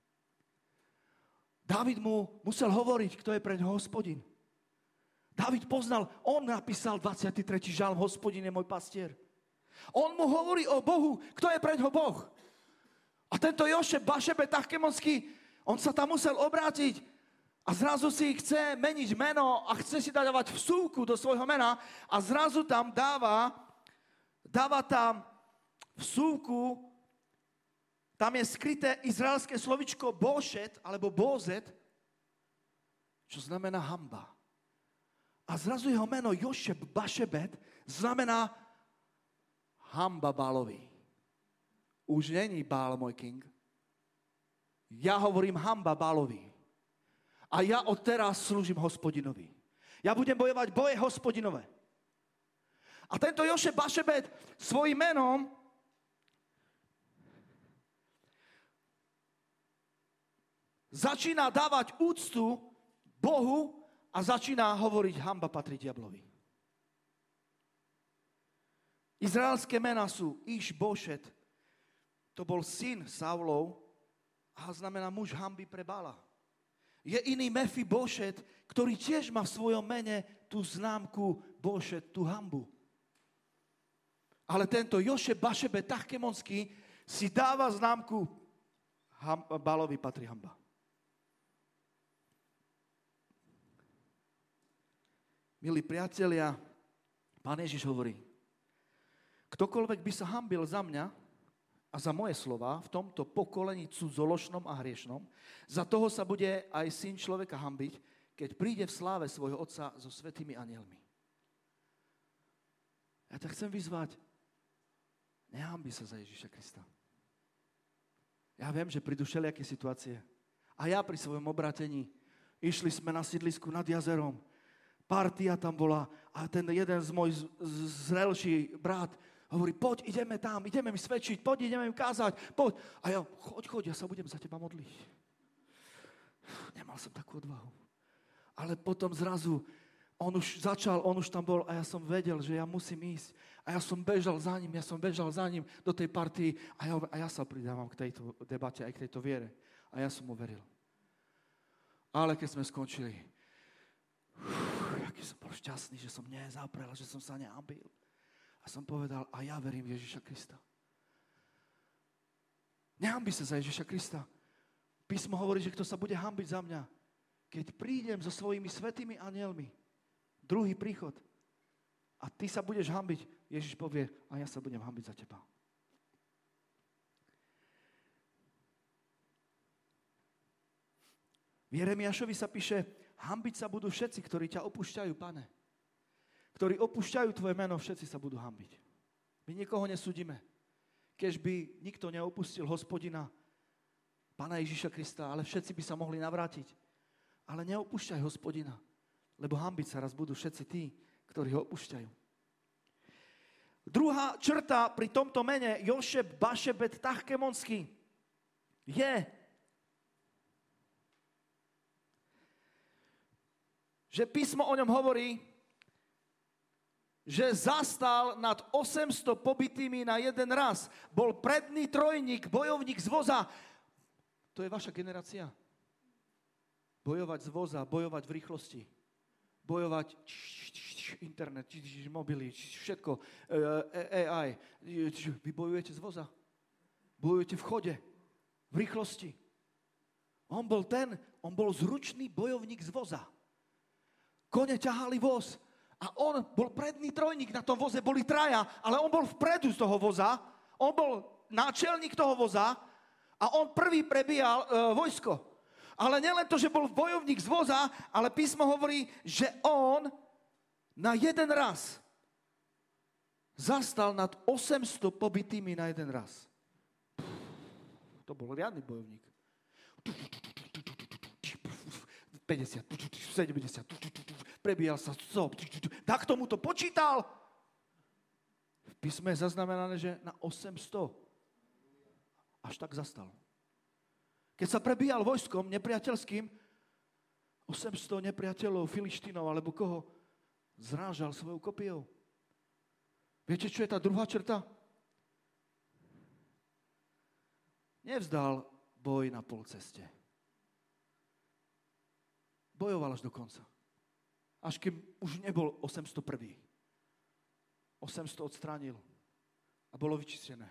Dávid mu musel hovoriť, kto je pre ňoho Hospodin. Dávid poznal, on napísal dvadsiaty tretí žalm, Hospodin je môj pastier. On mu hovorí o Bohu, kto je pre ňoho Boh. A tento Jošeb Bašebet Tachkemonský, on sa tam musel obrátiť a zrazu si chce meniť meno a chce si dávať vsúvku do svojho mena a zrazu tam dáva, dáva tam vsúvku, tam je skryté izraelské slovičko Bošet alebo Bozet, čo znamená hamba. A zrazu jeho meno Jošeb Bašebet znamená hamba Bálovi. Už není Bál môj king. Ja hovorím hamba Bálovi. A ja odteraz slúžim Hospodinovi. Ja budem bojovať boje Hospodinové. A tento Jošeb Bašebet svojím menom začína dávať úctu Bohu a začína hovoriť, hamba patrí diablovi. Izraelské mená sú Iš Bošet, to bol syn Saulov a znamená muž hanby pre Bála. Je iný Mefi Bošet, ktorý tiež má v svojom mene tú známku Bošet, tú hanbu. Ale tento Jošeb Bašebet Tachkemonský si dáva známku Bálovi patrí hamba. Milí priatelia, Pán Ježiš hovorí, ktokoľvek by sa hanbil za mňa a za moje slova v tomto pokolení cudzoložnom a hriešnom, za toho sa bude aj syn človeka hanbiť, keď príde v sláve svojho Otca so svätými anjelmi. Ja ťa chcem vyzvať, nehanbi sa za Ježiša Krista. Ja viem, že prídu všelijaké situácie. A ja pri svojom obratení išli sme na sídlisku nad jazerom, partia tam bola a ten jeden z môj zrelší brat hovorí, poď, ideme tam, ideme mi svedčiť, poď, ideme im kázať, poď. A ja, choď, choď, ja sa budem za teba modliť. Nemal som takú odvahu. Ale potom zrazu, on už začal, on už tam bol a ja som vedel, že ja musím ísť. A ja som bežal za ním, ja som bežal za ním do tej partii a ja, a ja sa pridávam k tejto debate, aj k tejto viere. A ja som mu veril. Ale keď sme skončili, uf, aký som bol šťastný, že som nezaprel, že som sa nehambil. A som povedal, a ja verím v Ježiša Krista. Nehambi sa za Ježiša Krista. Písmo hovorí, že kto sa bude hambiť za mňa, keď prídem so svojimi svätými anielmi, druhý príchod, a ty sa budeš hambiť, Ježiš povie, a ja sa budem hambiť za teba. V Jeremiášovi sa píše, hambiť sa budú všetci, ktorí ťa opúšťajú, Pane. Ktorí opúšťajú tvoje meno, všetci sa budú hanbiť. My nikoho nesúdime. Kežby nikto neopustil Hospodina, Pána Ježiša Krista, ale všetci by sa mohli navrátiť. Ale neopúšťaj Hospodina, lebo hanbiť sa raz budú všetci tí, ktorí ho opúšťajú. Druhá črta pri tomto mene Jošeb Bašebet Tachkemonský je, že písmo o ňom hovorí, že zastal nad osemsto pobitými na jeden raz. Bol predný trojník, bojovník z voza. To je vaša generácia. Bojovať z voza, bojovať v rýchlosti. Bojovať internet, mobily, všetko, á í. Vy bojujete z voza. Bojujete v chode, v rýchlosti. On bol ten, on bol zručný bojovník z voza. Kone ťahali voz a on bol predný trojník, na tom voze boli traja, ale on bol vpredu z toho voza, on bol náčelník toho voza a on prvý prebíjal e, vojsko. Ale nielen to, že bol bojovník z voza, ale písmo hovorí, že on na jeden raz zastal nad osemsto pobitými na jeden raz. To bol riadny bojovník. päťdesiat, sedemdesiat, prebíjal sa, tak tomu to počítal. V písme je zaznamenané, že na osemsto. Až tak zastal. Keď sa prebíjal vojskom nepriateľským, osemsto nepriateľov, Filištínov alebo koho, zrážal svojou kopijou. Viete, čo je tá druhá črta? Nevzdal boj na pol ceste. Bojoval až do konca. Až kým už nebol osemsto prvý. osemsto odstránil a bolo vyčistené.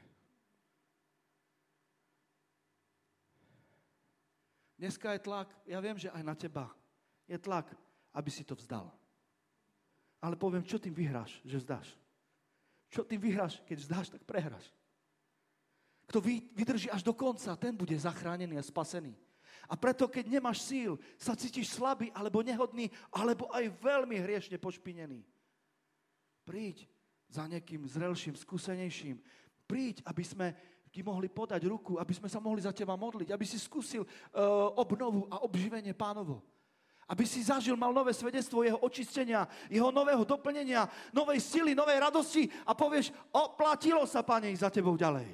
Dneska je tlak, ja viem, že aj na teba je tlak, aby si to vzdal. Ale poviem, čo tým vyhráš, že vzdáš? Čo tým vyhráš, keď vzdáš, tak prehráš. Kto vydrží až do konca, ten bude zachránený a spasený. A preto, keď nemáš síl, sa cítiš slabý, alebo nehodný, alebo aj veľmi hriešne pošpinený. Príď za niekým zrelším, skúsenejším. Príď, aby sme ti mohli podať ruku, aby sme sa mohli za teba modliť, aby si skúsil uh, obnovu a obživenie Pánovo. Aby si zažil, mal nové svedectvo jeho očistenia, jeho nového doplnenia, novej sily, novej radosti a povieš, oplatilo sa, Pane, ísť za tebou ďalej.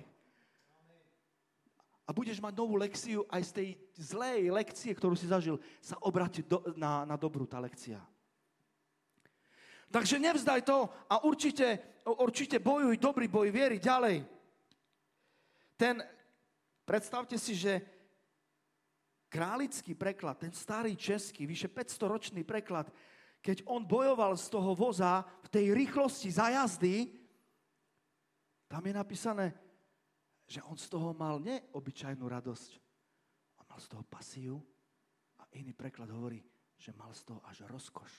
A budeš mať novú lekciu aj z tej zlej lekcie, ktorú si zažil, sa obráti do, na, na dobrú tá lekcia. Takže nevzdaj to a určite, určite bojuj dobrý boj viery ďalej. Ten, predstavte si, že králický preklad, ten starý český, vyše päťstoročný preklad, keď on bojoval z toho voza v tej rýchlosti za jazdy, tam je napísané, že on z toho mal neobyčajnú radosť, on mal z toho pasiu a iný preklad hovorí, že mal z toho až rozkoš.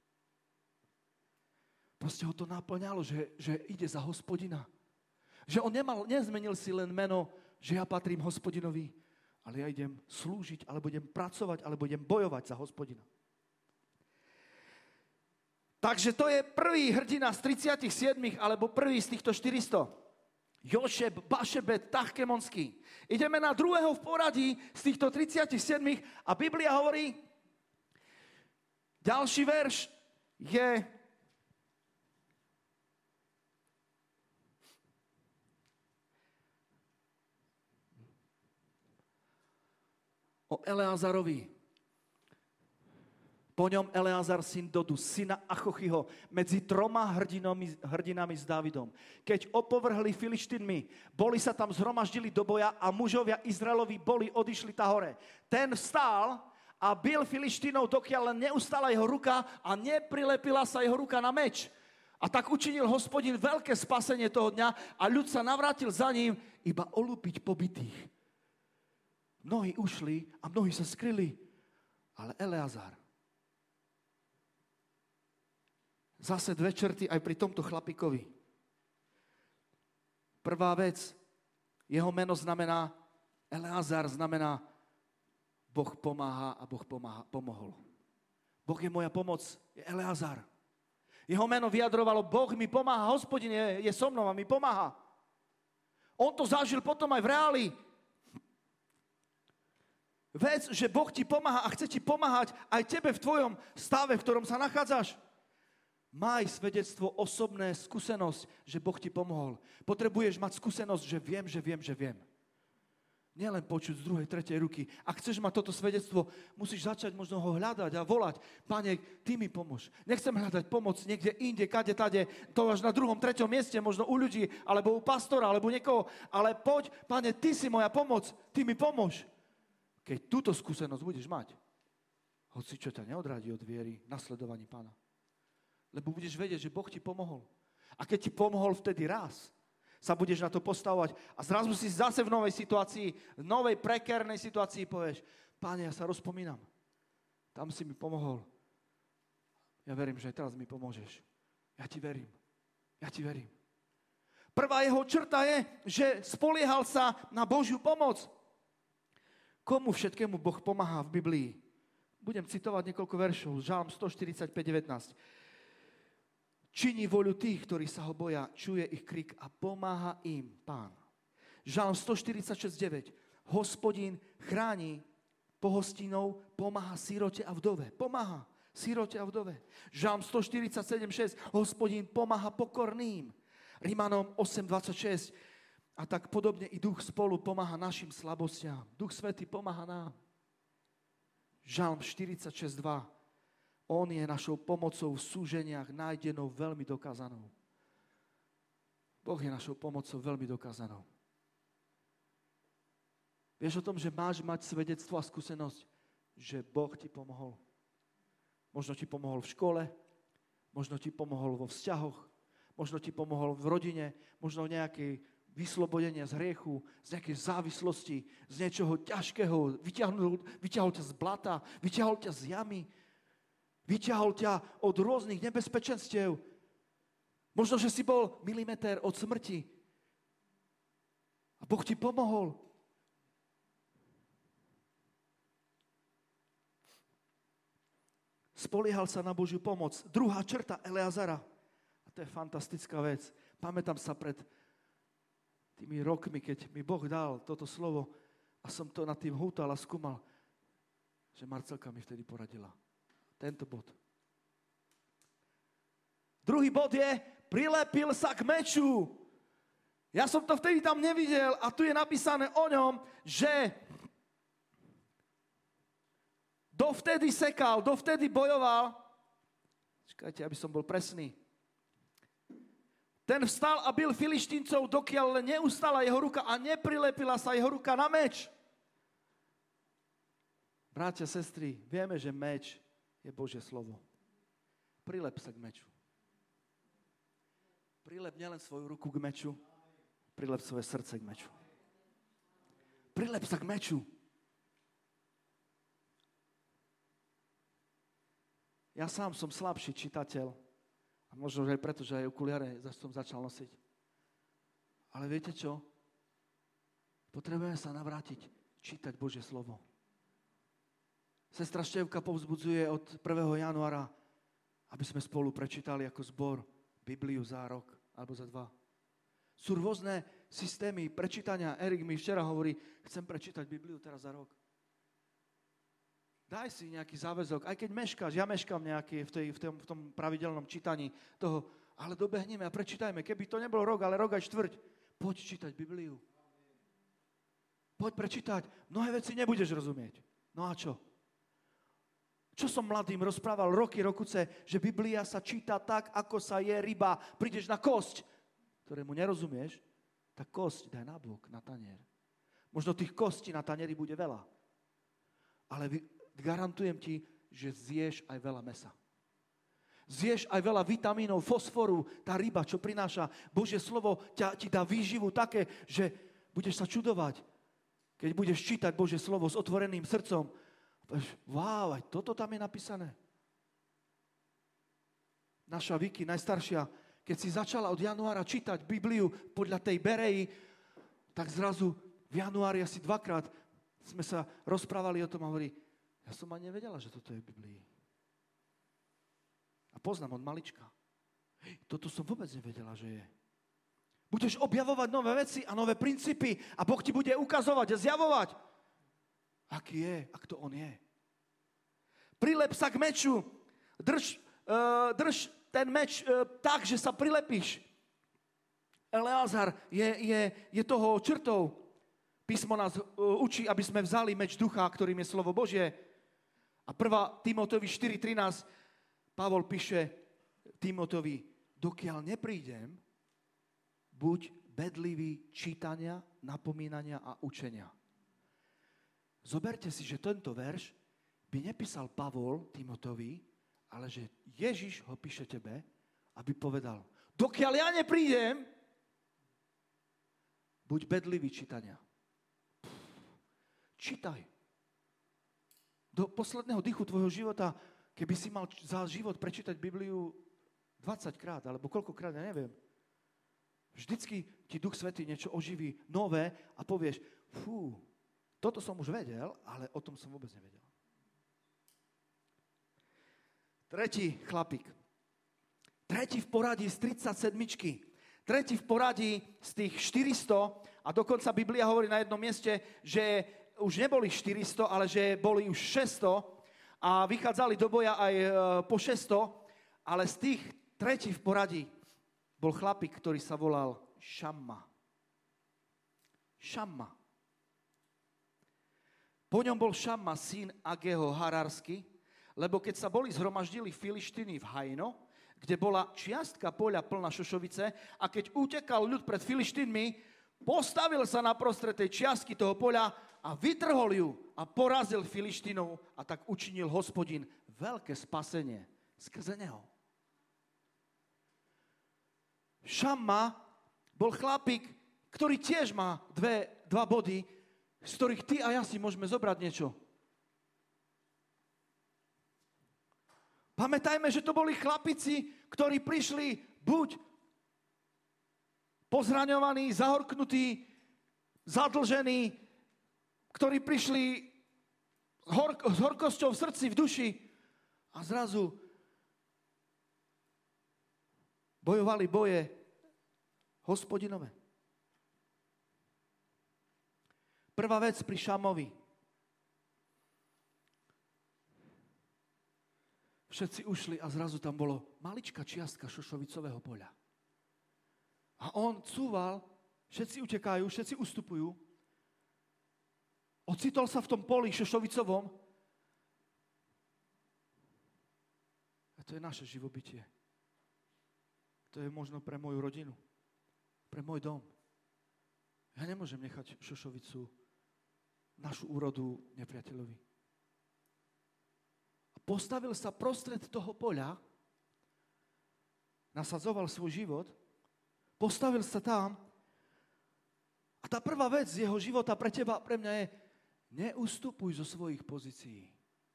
Proste ho to naplňalo, že, že ide za Hospodina. Že on nemal, nezmenil si len meno, že ja patrím Hospodinovi, ale ja idem slúžiť, alebo idem pracovať, alebo idem bojovať za Hospodina. Takže to je prvý hrdina z tridsiatich siedmich, alebo prvý z týchto štyristo. Jošeb, Bašebet, Tachkemonský. Ideme na druhého v poradí z týchto tridsiatich siedmich a Biblia hovorí, ďalší verš je o Eleazarovi. Po ňom Eleazar, syn Dodu, syna Achochyho, medzi troma hrdinami, hrdinami s Dávidom. Keď opovrhli Filištínmi, boli sa tam zhromaždili do boja a mužovia Izraelovi boli, odišli tá hore. Ten vstál a bil Filištínov, dokiaľ len neustala jeho ruka a neprilepila sa jeho ruka na meč. A tak učinil Hospodin veľké spasenie toho dňa a ľud sa navrátil za ním iba olúpiť pobitých. Mnohí ušli a mnohí sa skryli, ale Eleazar. Zase dve črty aj pri tomto chlapíkovi. Prvá vec, jeho meno znamená, Eleazar znamená, Boh pomáha a Boh pomáha, pomohol. Boh je moja pomoc, je Eleazar. Jeho meno vyjadrovalo, Boh mi pomáha, Hospodin je, je so mnou a mi pomáha. On to zažil potom aj v reáli. Vec, že Boh ti pomáha a chce ti pomáhať aj tebe v tvojom stave, v ktorom sa nachádzaš. Maj svedectvo, osobné skúsenosť, že Boh ti pomohol. Potrebuješ mať skúsenosť, že viem, že viem, že viem. Nielen počuť z druhej, tretej ruky. Ak chceš mať toto svedectvo, musíš začať možno ho hľadať a volať. Pane, ty mi pomôž. Nechcem hľadať pomoc niekde inde, kade, tade, to až na druhom, treťom mieste, možno u ľudí, alebo u pastora, alebo niekoho. Ale poď, Pane, ty si moja pomoc, ty mi pomôž. Keď túto skúsenosť budeš mať, Hoci čo ťa neodradí od viery, nasledovaní Pána. Lebo budeš vedieť, že Boh ti pomohol. A keď ti pomohol vtedy raz, sa budeš na to postavovať a zrazu si zase v novej situácii, v novej prekérnej situácii povieš, Páne, ja sa rozpomínam. Tam si mi pomohol. Ja verím, že aj teraz mi pomôžeš. Ja ti verím. Ja ti verím. Prvá jeho črta je, že spoliehal sa na Božiu pomoc. Komu všetkému Boh pomáha v Biblii? Budem citovať niekoľko veršov. Žalm stoštyridsaťpäť devätnásť. Činí voľu tých, ktorí sa ho boja, čuje ich krik a pomáha im Pán. Žalm stoštyridsaťšesť deväť. Hospodín chráni pohostinov, pomáha sirote a vdove. Pomáha sirote a vdove. Žalm stoštyridsaťsedem šesť. Hospodín pomáha pokorným. Rimanom osem dvadsaťšesť. A tak podobne i Duch spolu pomáha našim slabostiam. Duch Svätý pomáha nám. Žalm štyridsaťšesť dva. On je našou pomocou v súženiach nájdenou veľmi dokázanou. Boh je našou pomocou veľmi dokázanou. Vieš o tom, že máš mať svedectvo a skúsenosť, že Boh ti pomohol. Možno ti pomohol v škole, možno ti pomohol vo vzťahoch, možno ti pomohol v rodine, možno v nejakej vyslobodenia z hriechu, z nejakej závislosti, z niečoho ťažkého, vyťahol, vyťahol ťa z blata, vyťahol ťa z jamy, vyťahol ťa od rôznych nebezpečenstiev. Možno, že si bol milimeter od smrti a Boh ti pomohol. Spoliehal sa na Božiu pomoc. Druhá črta Eleazara. A to je fantastická vec. Pamätám sa pred tými rokmi, keď mi Boh dal toto slovo a som to nad tým hútal a skúmal, že Marcelka mi vtedy poradila. Tento bod. Druhý bod je, prilepil sa k meču. Ja som to vtedy tam nevidel a tu je napísané o ňom, že dovtedy sekal, dovtedy bojoval. Čakajte, aby som bol presný. Ten vstal a bil Filištíncov, dokiaľ len neustala jeho ruka a neprilepila sa jeho ruka na meč. Bratia, sestry, vieme, že meč je Božie slovo. Prilep sa k meču. Prilep nielen svoju ruku k meču, prilep svoje srdce k meču. Prilep sa k meču. Ja sám som slabší čitateľ. A možno aj preto, že aj okuliare som začal nosiť. Ale viete čo? Potrebujeme sa navrátiť, čítať Božie slovo. Sestra Števka povzbudzuje od prvého januára, aby sme spolu prečítali ako zbor Bibliu za rok alebo za dva. Sú rôzne systémy prečítania. Erik mi včera hovorí, chcem prečítať Bibliu teraz za rok. Daj si nejaký záväzok, aj keď meškáš, ja meškám nejaký v, tej, v, tom, v tom pravidelnom čítaní toho, ale dobehneme a prečítajme. Keby to nebol rok, ale rok aj štvrť, poď čítať Bibliu. Poď prečítať. Mnohé veci nebudeš rozumieť. No a čo? Čo som mladým rozprával roky, rokuce, že Biblia sa číta tak, ako sa je ryba. Prídeš na kosť, ktorému nerozumieš, tak kosť daj na bok, na tanier. Možno tých kostí na tanieri bude veľa. Ale vy, garantujem ti, že zješ aj veľa mesa. Zješ aj veľa vitamínov, fosforu, tá ryba, čo prináša Božie slovo, ťa, ti dá výživu také, že budeš sa čudovať, keď budeš čítať Božie slovo s otvoreným srdcom. Wow, aj toto tam je napísané. Naša Vicky, najstaršia, keď si začala od januára čítať Bibliu podľa tej Bereji, tak zrazu v januári asi dvakrát sme sa rozprávali o tom a hovorí, ja som ani nevedela, že toto je v Biblii. A poznám od malička. Hej, toto som vôbec nevedela, že je. Budeš objavovať nové veci a nové princípy a Boh ti bude ukazovať a zjavovať, aký je a kto on je. Prilep sa k meču. Drž, uh, drž ten meč uh, tak, že sa prilepíš. Eleazar je, je, je toho črtou. Písmo nás uh, učí, aby sme vzali meč ducha, ktorým je slovo Božie. A prvá Timotejovi štyri trinásť Pavol píše Timotejovi, dokiaľ neprídem, buď bedlivý čítania, napomínania a učenia. Zoberte si, že tento verš by nepísal Pavol Timotovi, ale že Ježiš ho píše tebe, aby povedal, dokiaľ ja neprídem, buď bedlivý čítania. Čítaj. Do posledného dychu tvojho života, keby si mal za život prečítať Bibliu dvadsaťkrát, alebo koľkokrát, ja neviem. Vždycky ti Duch Svätý niečo oživí nové a povieš, fú, toto som už vedel, ale o tom som vôbec nevedel. Tretí chlapík. Tretí v poradí z tridsaťsedmičky. Tretí v poradí z tých štyristo a dokonca Biblia hovorí na jednom mieste, že už neboli štyristo, ale že boli už šesťsto a vychádzali do boja aj po šesťsto, ale z tých tretí v poradí bol chlapík, ktorý sa volal Šamma. Šamma. Po ňom bol Šamma, syn Ageho Harársky, lebo keď sa boli zhromaždili Filištíny v Hajno, kde bola čiastka poľa plná šošovice a keď utekal ľud pred Filištínmi, postavil sa na prostred tej čiastky toho poľa a vytrhol ju a porazil Filištínov a tak učinil Hospodin veľké spasenie skrze neho. Šamma bol chlapík, ktorý tiež má dve, dva body, z ktorých ty a ja si môžeme zobrať niečo. Pamätajme, že to boli chlapici, ktorí prišli buď pozraňovaní, zahorknutí, zadlžení, ktorí prišli s, hork- s horkosťou v srdci, v duši a zrazu bojovali boje Hospodinové. Prvá vec pri Šamovi. Všetci ušli a zrazu tam bolo maličká čiastka šošovicového poľa. A on cúval, všetci utekajú, všetci ustupujú. Ocitol sa v tom poli šošovicovom. A to je naše živobytie. To je možno pre moju rodinu, pre môj dom. Ja nemôžem nechať šošovicu, našu úrodu nepriateľovi. A postavil sa prostred toho poľa, nasadzoval svoj život, postavil sa tam a tá prvá vec z jeho života pre teba a pre mňa je neustupuj zo svojich pozícií.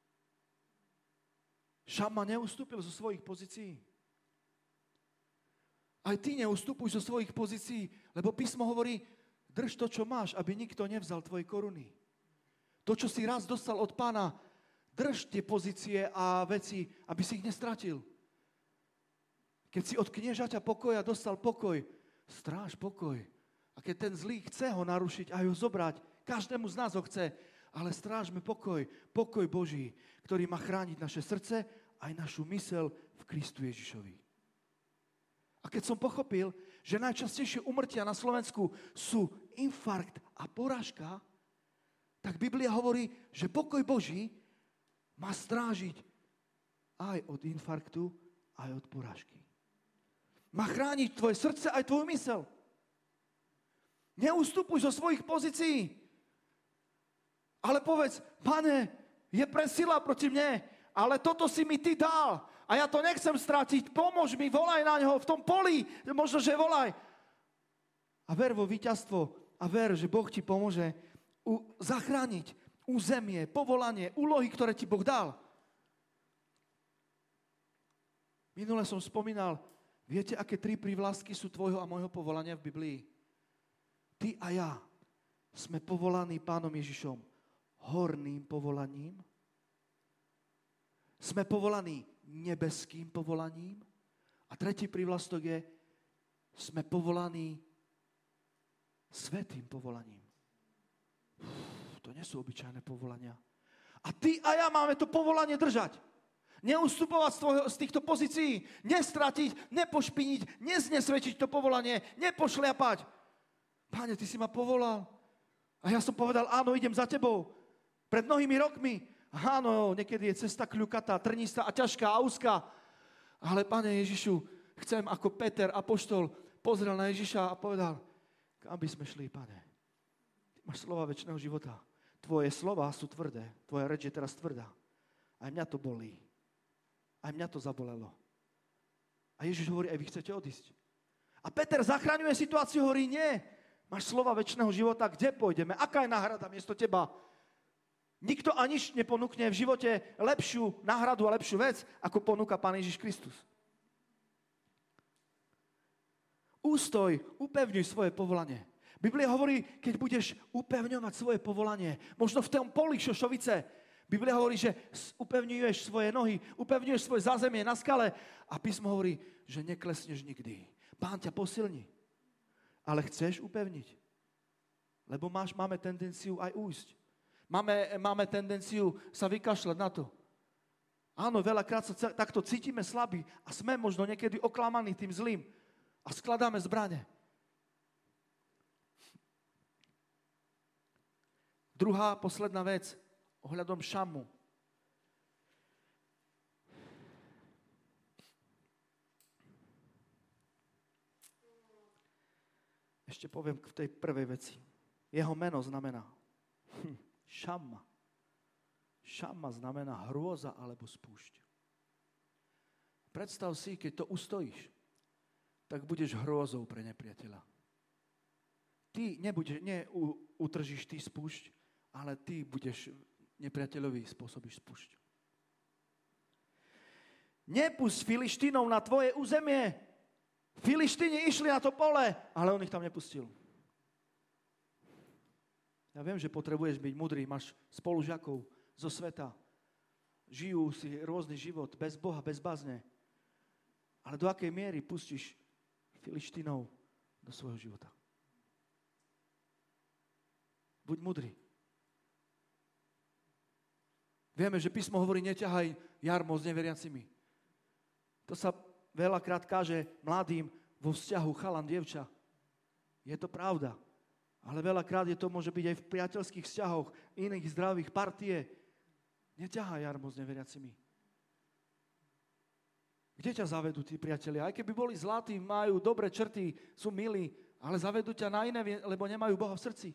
Šamma neustúpil zo svojich pozícií. Aj ty neustupuj zo svojich pozícií, lebo písmo hovorí, drž to, čo máš, aby nikto nevzal tvoje koruny. To, čo si raz dostal od Pána, drž tie pozície a veci, aby si ich nestratil. Keď si od kniežaťa pokoja dostal pokoj, stráž pokoj. A keď ten zlý chce ho narušiť a ho zobrať, každému z nás ho chce, ale strážme pokoj, pokoj Boží, ktorý má chrániť naše srdce aj našu mysel v Kristu Ježišovi. A keď som pochopil, že najčastejšie úmrtia na Slovensku sú infarkt a porážka, tak Biblia hovorí, že pokoj Boží má strážiť aj od infarktu, aj od porážky. Má chrániť tvoje srdce aj tvoju mysel. Neustupuj zo svojich pozícií. Ale povedz, Pane, je presila proti mne, ale toto si mi ty dal a ja to nechcem stratiť. Pomôž mi, volaj na ňo v tom poli, možno, že volaj. A ver vo víťazstvo a ver, že Boh ti pomôže u- zachrániť územie, povolanie, úlohy, ktoré ti Boh dal. Minule som spomínal, viete, aké tri prívlastky sú tvojho a môjho povolania v Biblii? Ty a ja sme povolaní Pánom Ježišom horným povolaním. Sme povolaní nebeským povolaním. A tretí prívlastok je, sme povolaní svätým povolaním. Uf, to nie sú obyčajné povolania. A ty a ja máme to povolanie držať. Neustupovať z, tvojho, z týchto pozícií, nestratiť, nepošpiniť, neznesvedčiť to povolanie, nepošliapať. Páne, ty si ma povolal. A ja som povedal, áno, idem za tebou. Pred mnohými rokmi. Áno, niekedy je cesta kľukatá, trnistá a ťažká a úzka. Ale, Pane Ježišu, chcem ako Peter, apoštol, pozrel na Ježiša a povedal, kam by sme šli, Pane? Ty máš slova večného života. Tvoje slova sú tvrdé. Tvoja reč je teraz tvrdá. Aj mňa to bolí. Aj mňa to zabolelo. A Ježiš hovorí, aj vy chcete odísť. A Peter zachraňuje situáciu, hovorí, nie. Máš slova večného života, kde pôjdeme? Aká je náhrada miesto teba? Nikto a nič neponúkne v živote lepšiu náhradu a lepšiu vec, ako ponúka Pán Ježiš Kristus. Ústoj, upevňuj svoje povolanie. Biblia hovorí, keď budeš upevňovať svoje povolanie, možno v tom poli šošovice, Biblia hovorí, že upevňuješ svoje nohy, upevňuješ svoje zázemie na skale a písmo hovorí, že neklesneš nikdy. Pán ťa posilní. Ale chceš upevniť? Lebo máš, máme tendenciu aj újsť. Máme, máme tendenciu sa vykašľať na to. Áno, veľakrát sa takto cítime slabí a sme možno niekedy oklamaní tým zlým a skladáme zbrane. Druhá, posledná vec, ohľadom Šamu. Ešte poviem v tej prvej veci. Jeho meno znamená hm, Šamma. Šamma znamená hrôza alebo spúšť. Predstav si, keď to ustojíš, tak budeš hrôzou pre nepriateľa. Ty nebudeš, neutržíš ty spúšť, ale ty budeš nepriateľovi spôsobíš spúšť. Nepusť Filištínov na tvoje územie. Filištíni išli na to pole, ale on ich tam nepustil. Ja viem, že potrebuješ byť mudrý, máš spolužiakov zo sveta. Žijú si rôzny život, bez Boha, bez bazne. Ale do akej miery pustíš Filištínov do svojho života? Buď mudrý. Vieme, že písmo hovorí, neťahaj jarmo s neveriacimi. To sa veľakrát káže mladým vo vzťahu chalan, dievča. Je to pravda. Ale veľakrát je to môže byť aj v priateľských vzťahoch, iných zdravých partie. Neťahaj jarmo s neveriacimi. Kde ťa zavedú tí priatelia? Aj keby boli zlatí, majú dobré črty, sú milí, ale zavedú ťa na iné, lebo nemajú Boha v srdci.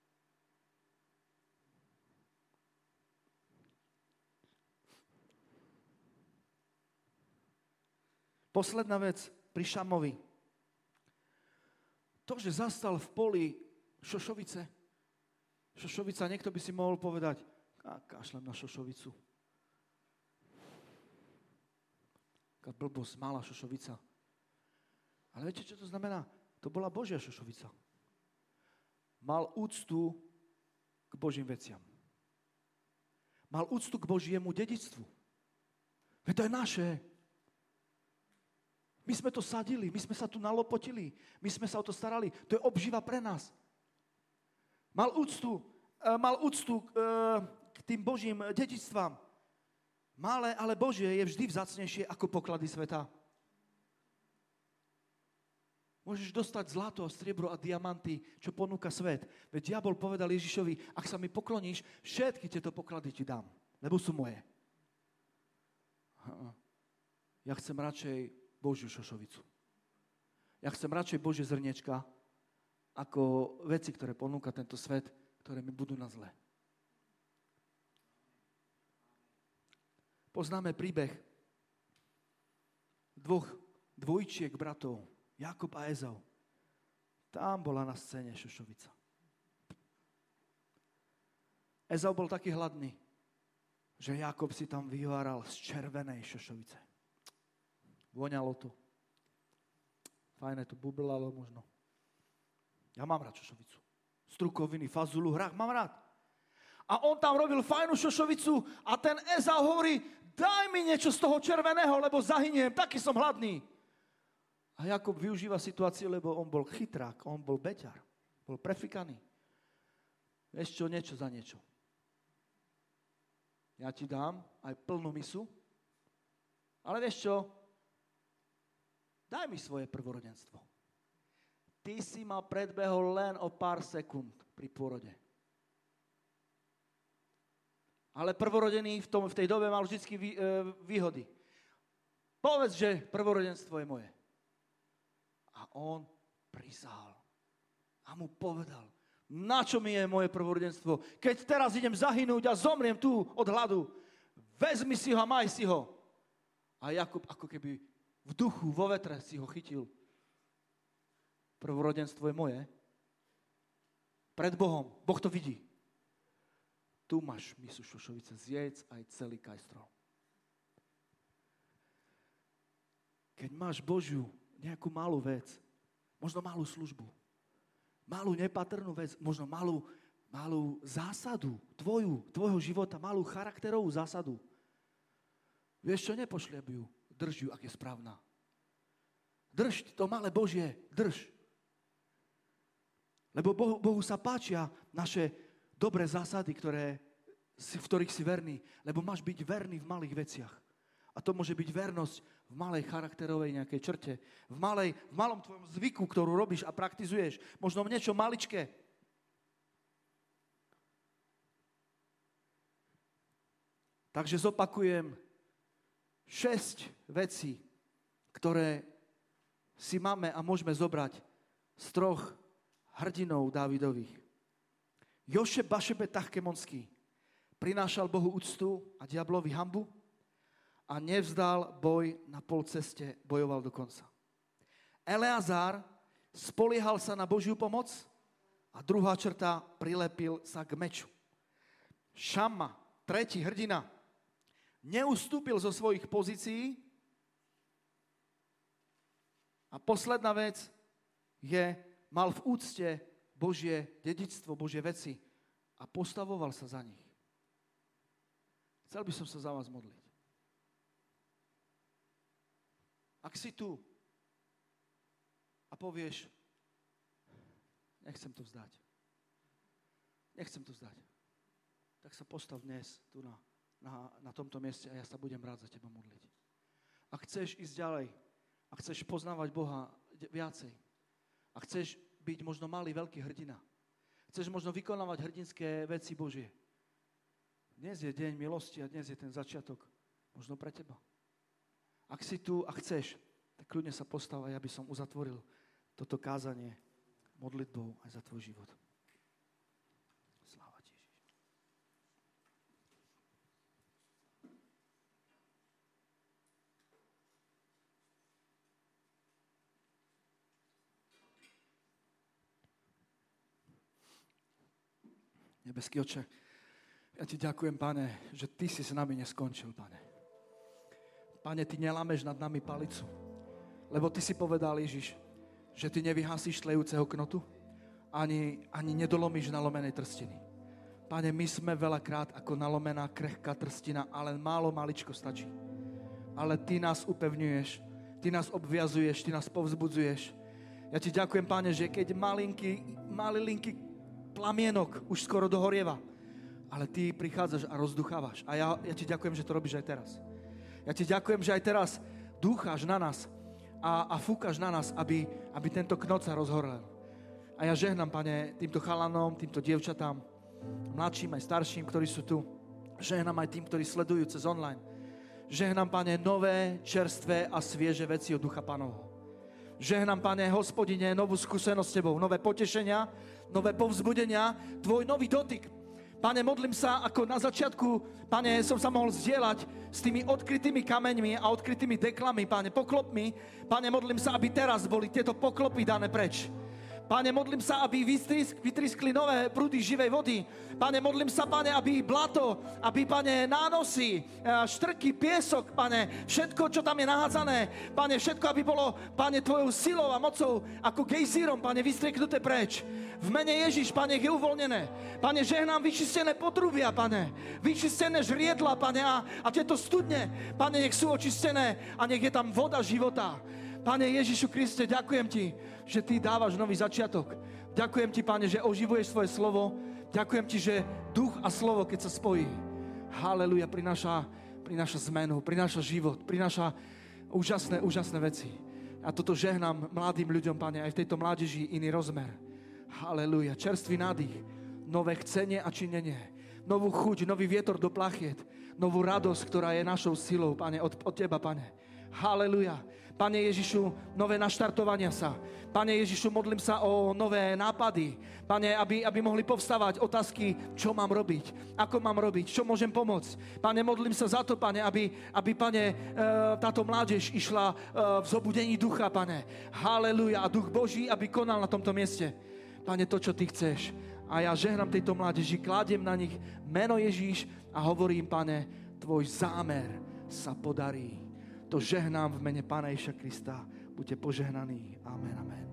Posledná vec pri Šamovi. To, že zastal v poli šošovice. Šošovica, niekto by si mohol povedať, kašlem na šošovicu. Taká blbosť, malá šošovica. Ale viete, čo to znamená? To bola Božia šošovica. Mal úctu k Božím veciam. Mal úctu k Božiemu dedičstvu. Veď to je naše. My sme to sadili, my sme sa tu nalopotili, my sme sa o to starali. To je obživa pre nás. Mal úctu, mal úctu k tým Božím dedičstvám. Malé, ale Božie je vždy vzácnejšie ako poklady sveta. Môžeš dostať zlato, striebro a diamanty, čo ponúka svet. Veď diabol povedal Ježišovi, ak sa mi pokloníš, všetky tieto poklady ti dám, lebo sú moje. Ja chcem radšej Božiu šošovicu. Ja chcem radšej Božie zrniečka, ako veci, ktoré ponúka tento svet, ktoré mi budú na zle. Poznáme príbeh dvoch dvojčiek bratov, Jakob a Ezau. Tam bola na scéne šošovica. Ezau bol taký hladný, že Jakob si tam vyváral z červenej šošovice. Voňalo to. Fajné to bublalo možno. Ja mám rád šošovicu. Strukoviny, fazulu, hrách mám rád. A on tam robil fajnú šošovicu a ten Ezau hovorí, daj mi niečo z toho červeného, lebo zahyniem, taký som hladný. A Jakob využíva situáciu, lebo on bol chytrák, on bol beťar, bol prefikaný. Vieš čo, niečo za niečo. Ja ti dám aj plnú misu, ale vieš čo, daj mi svoje prvorodenstvo. Ty si ma predbehol len o pár sekúnd pri pôrode. Ale prvorodený v, tom, v tej dobe mal vždy vý, e, výhody. Povedz, že prvorodenstvo je moje. A on prisahal. A mu povedal, na čo mi je moje prvorodenstvo? Keď teraz idem zahynúť a zomriem tu od hladu, vezmi si ho a maj si ho. A Jakub ako keby v duchu, vo vetre si ho chytil. Prvorodenstvo je moje. Pred Bohom. Boh to vidí. Tu máš misu šošovice, zjedz aj celý kajstrol. Keď máš Božiu nejakú malú vec, možno malú službu, malú nepatrnú vec, možno malú, malú zásadu tvoju, tvojho života, malú charakterovú zásadu. Vieš čo, nepošlieb ju, drž ju, ak je správna. Drž to malé Božie, drž. Lebo Bohu, Bohu sa páčia naše dobré zásady, ktoré, v ktorých si verný. Lebo máš byť verný v malých veciach. A to môže byť vernosť v malej charakterovej nejakej črte. V, malej, v malom tvojom zvyku, ktorú robíš a praktizuješ. Možno v niečo maličké. Takže zopakujem šesť vecí, ktoré si máme a môžeme zobrať z troch hrdinov Dávidových. Joše Bašebe Tachkemonský prinášal Bohu úctu a diablovi hanbu a nevzdal boj na pol ceste, bojoval do konca. Eleazar spoliehal sa na Božiu pomoc a druhá črta, prilepil sa k meču. Šamma, tretí hrdina, neustúpil zo svojich pozícií a posledná vec je, mal v úcte Božie dedičstvo, Božie veci a postavoval sa za nich. Chcel by som sa za vás modliť. Ak si tu a povieš, nechcem to vzdať, nechcem to vzdať, tak sa postav dnes tu na, na, na tomto mieste a ja sa budem rád za teba modliť. Ak chceš ísť ďalej, ak chceš poznávať Boha viacej, a chceš byť možno malý, veľký hrdina, chceš možno vykonávať hrdinské veci Božie, dnes je deň milosti a dnes je ten začiatok možno pre teba. Ak si tu a chceš, tak kľudne sa postav a ja by som uzatvoril toto kázanie modlitbou aj za tvoj život. Sláva ti, Ježiš. Nebeský Otče, ja ti ďakujem, Pane, že ty si s nami neskončil, Pane. Pane, ty nelámeš nad nami palicu, lebo ty si povedal, Ježiš, že ty nevyhasíš tlejúceho knotu, ani, ani nedolomíš nalomenej trstiny. Pane, my sme veľakrát ako nalomená krehká trstina, ale málo maličko stačí. Ale ty nás upevňuješ, ty nás obviazuješ, ty nás povzbudzuješ. Ja ti ďakujem, Pane, že keď malinký, malinký plamienok už skoro dohorieva, ale ty prichádzaš a rozduchávaš. A ja, ja ti ďakujem, že to robíš aj teraz. Ja ti ďakujem, že aj teraz dúcháš na nás a, a fúkaš na nás, aby, aby tento knot sa rozhorel. A ja žehnám, Pane, týmto chalanom, týmto dievčatám, mladším aj starším, ktorí sú tu. Žehnám aj tým, ktorí sledujú cez online. Žehnám, Pane, nové, čerstvé a svieže veci od Ducha Pánovho. Žehnám, Pane, Hospodine, novú skúsenosť s Tebou, nové potešenia, nové povzbudenia, Tvoj nový dotyk. Pane, modlím sa, ako na začiatku, Pane, som sa mohol zdieľať s tými odkrytými kameňmi a odkrytými deklami, Pane, poklopmi. Pane, modlím sa, aby teraz boli tieto poklopy dané preč. Pane, modlím sa, aby vytriskli nové prúdy živej vody. Pane, modlím sa, Pane, aby blato, aby, Pane, nánosy, štrky, piesok, Pane, všetko, čo tam je nahádzané, Pane, všetko, aby bolo, Pane, Tvojou silou a mocou, ako gejzírom, Pane, vystrieknuté preč. V mene Ježiš, Pane, je uvoľnené. Pane, žehnám vyčistené potrubia, Pane, vyčistené žriedla, Pane, a, a tieto studne, Pane, nech sú očistené a nech je tam voda života. Pane Ježišu Kriste, ďakujem Ti, že Ty dávaš nový začiatok. Ďakujem Ti, Pane, že oživuješ svoje slovo. Ďakujem Ti, že duch a slovo, keď sa spojí, haleluja, prináša, prináša zmenu, prináša život, prináša úžasné, úžasné veci. A toto žehnám mladým ľuďom, Pane, aj v tejto mládeži iný rozmer. Haleluja, čerstvý nádych, nové chcenie a činenie, novú chuť, nový vietor do plachiet, novú radosť, ktorá je našou silou, Pane, od, od Teba, Pane. Haleluja. Pane Ježišu, nové naštartovania sa. Pane Ježišu, modlím sa o nové nápady. Pane, aby, aby mohli povstávať otázky, čo mám robiť, ako mám robiť, čo môžem pomôcť. Pane, modlím sa za to, Pane, aby, aby Pane, táto mládež išla v zobudení ducha, Pane. Haleluja. A duch Boží, aby konal na tomto mieste. Pane, to, čo Ty chceš. A ja žehnám tejto mládeži, kladiem na nich meno Ježíš a hovorím, Pane, Tvoj zámer sa podarí. To žehnám v mene Pána Ježiša Krista. Buďte požehnaní. Amen, amen.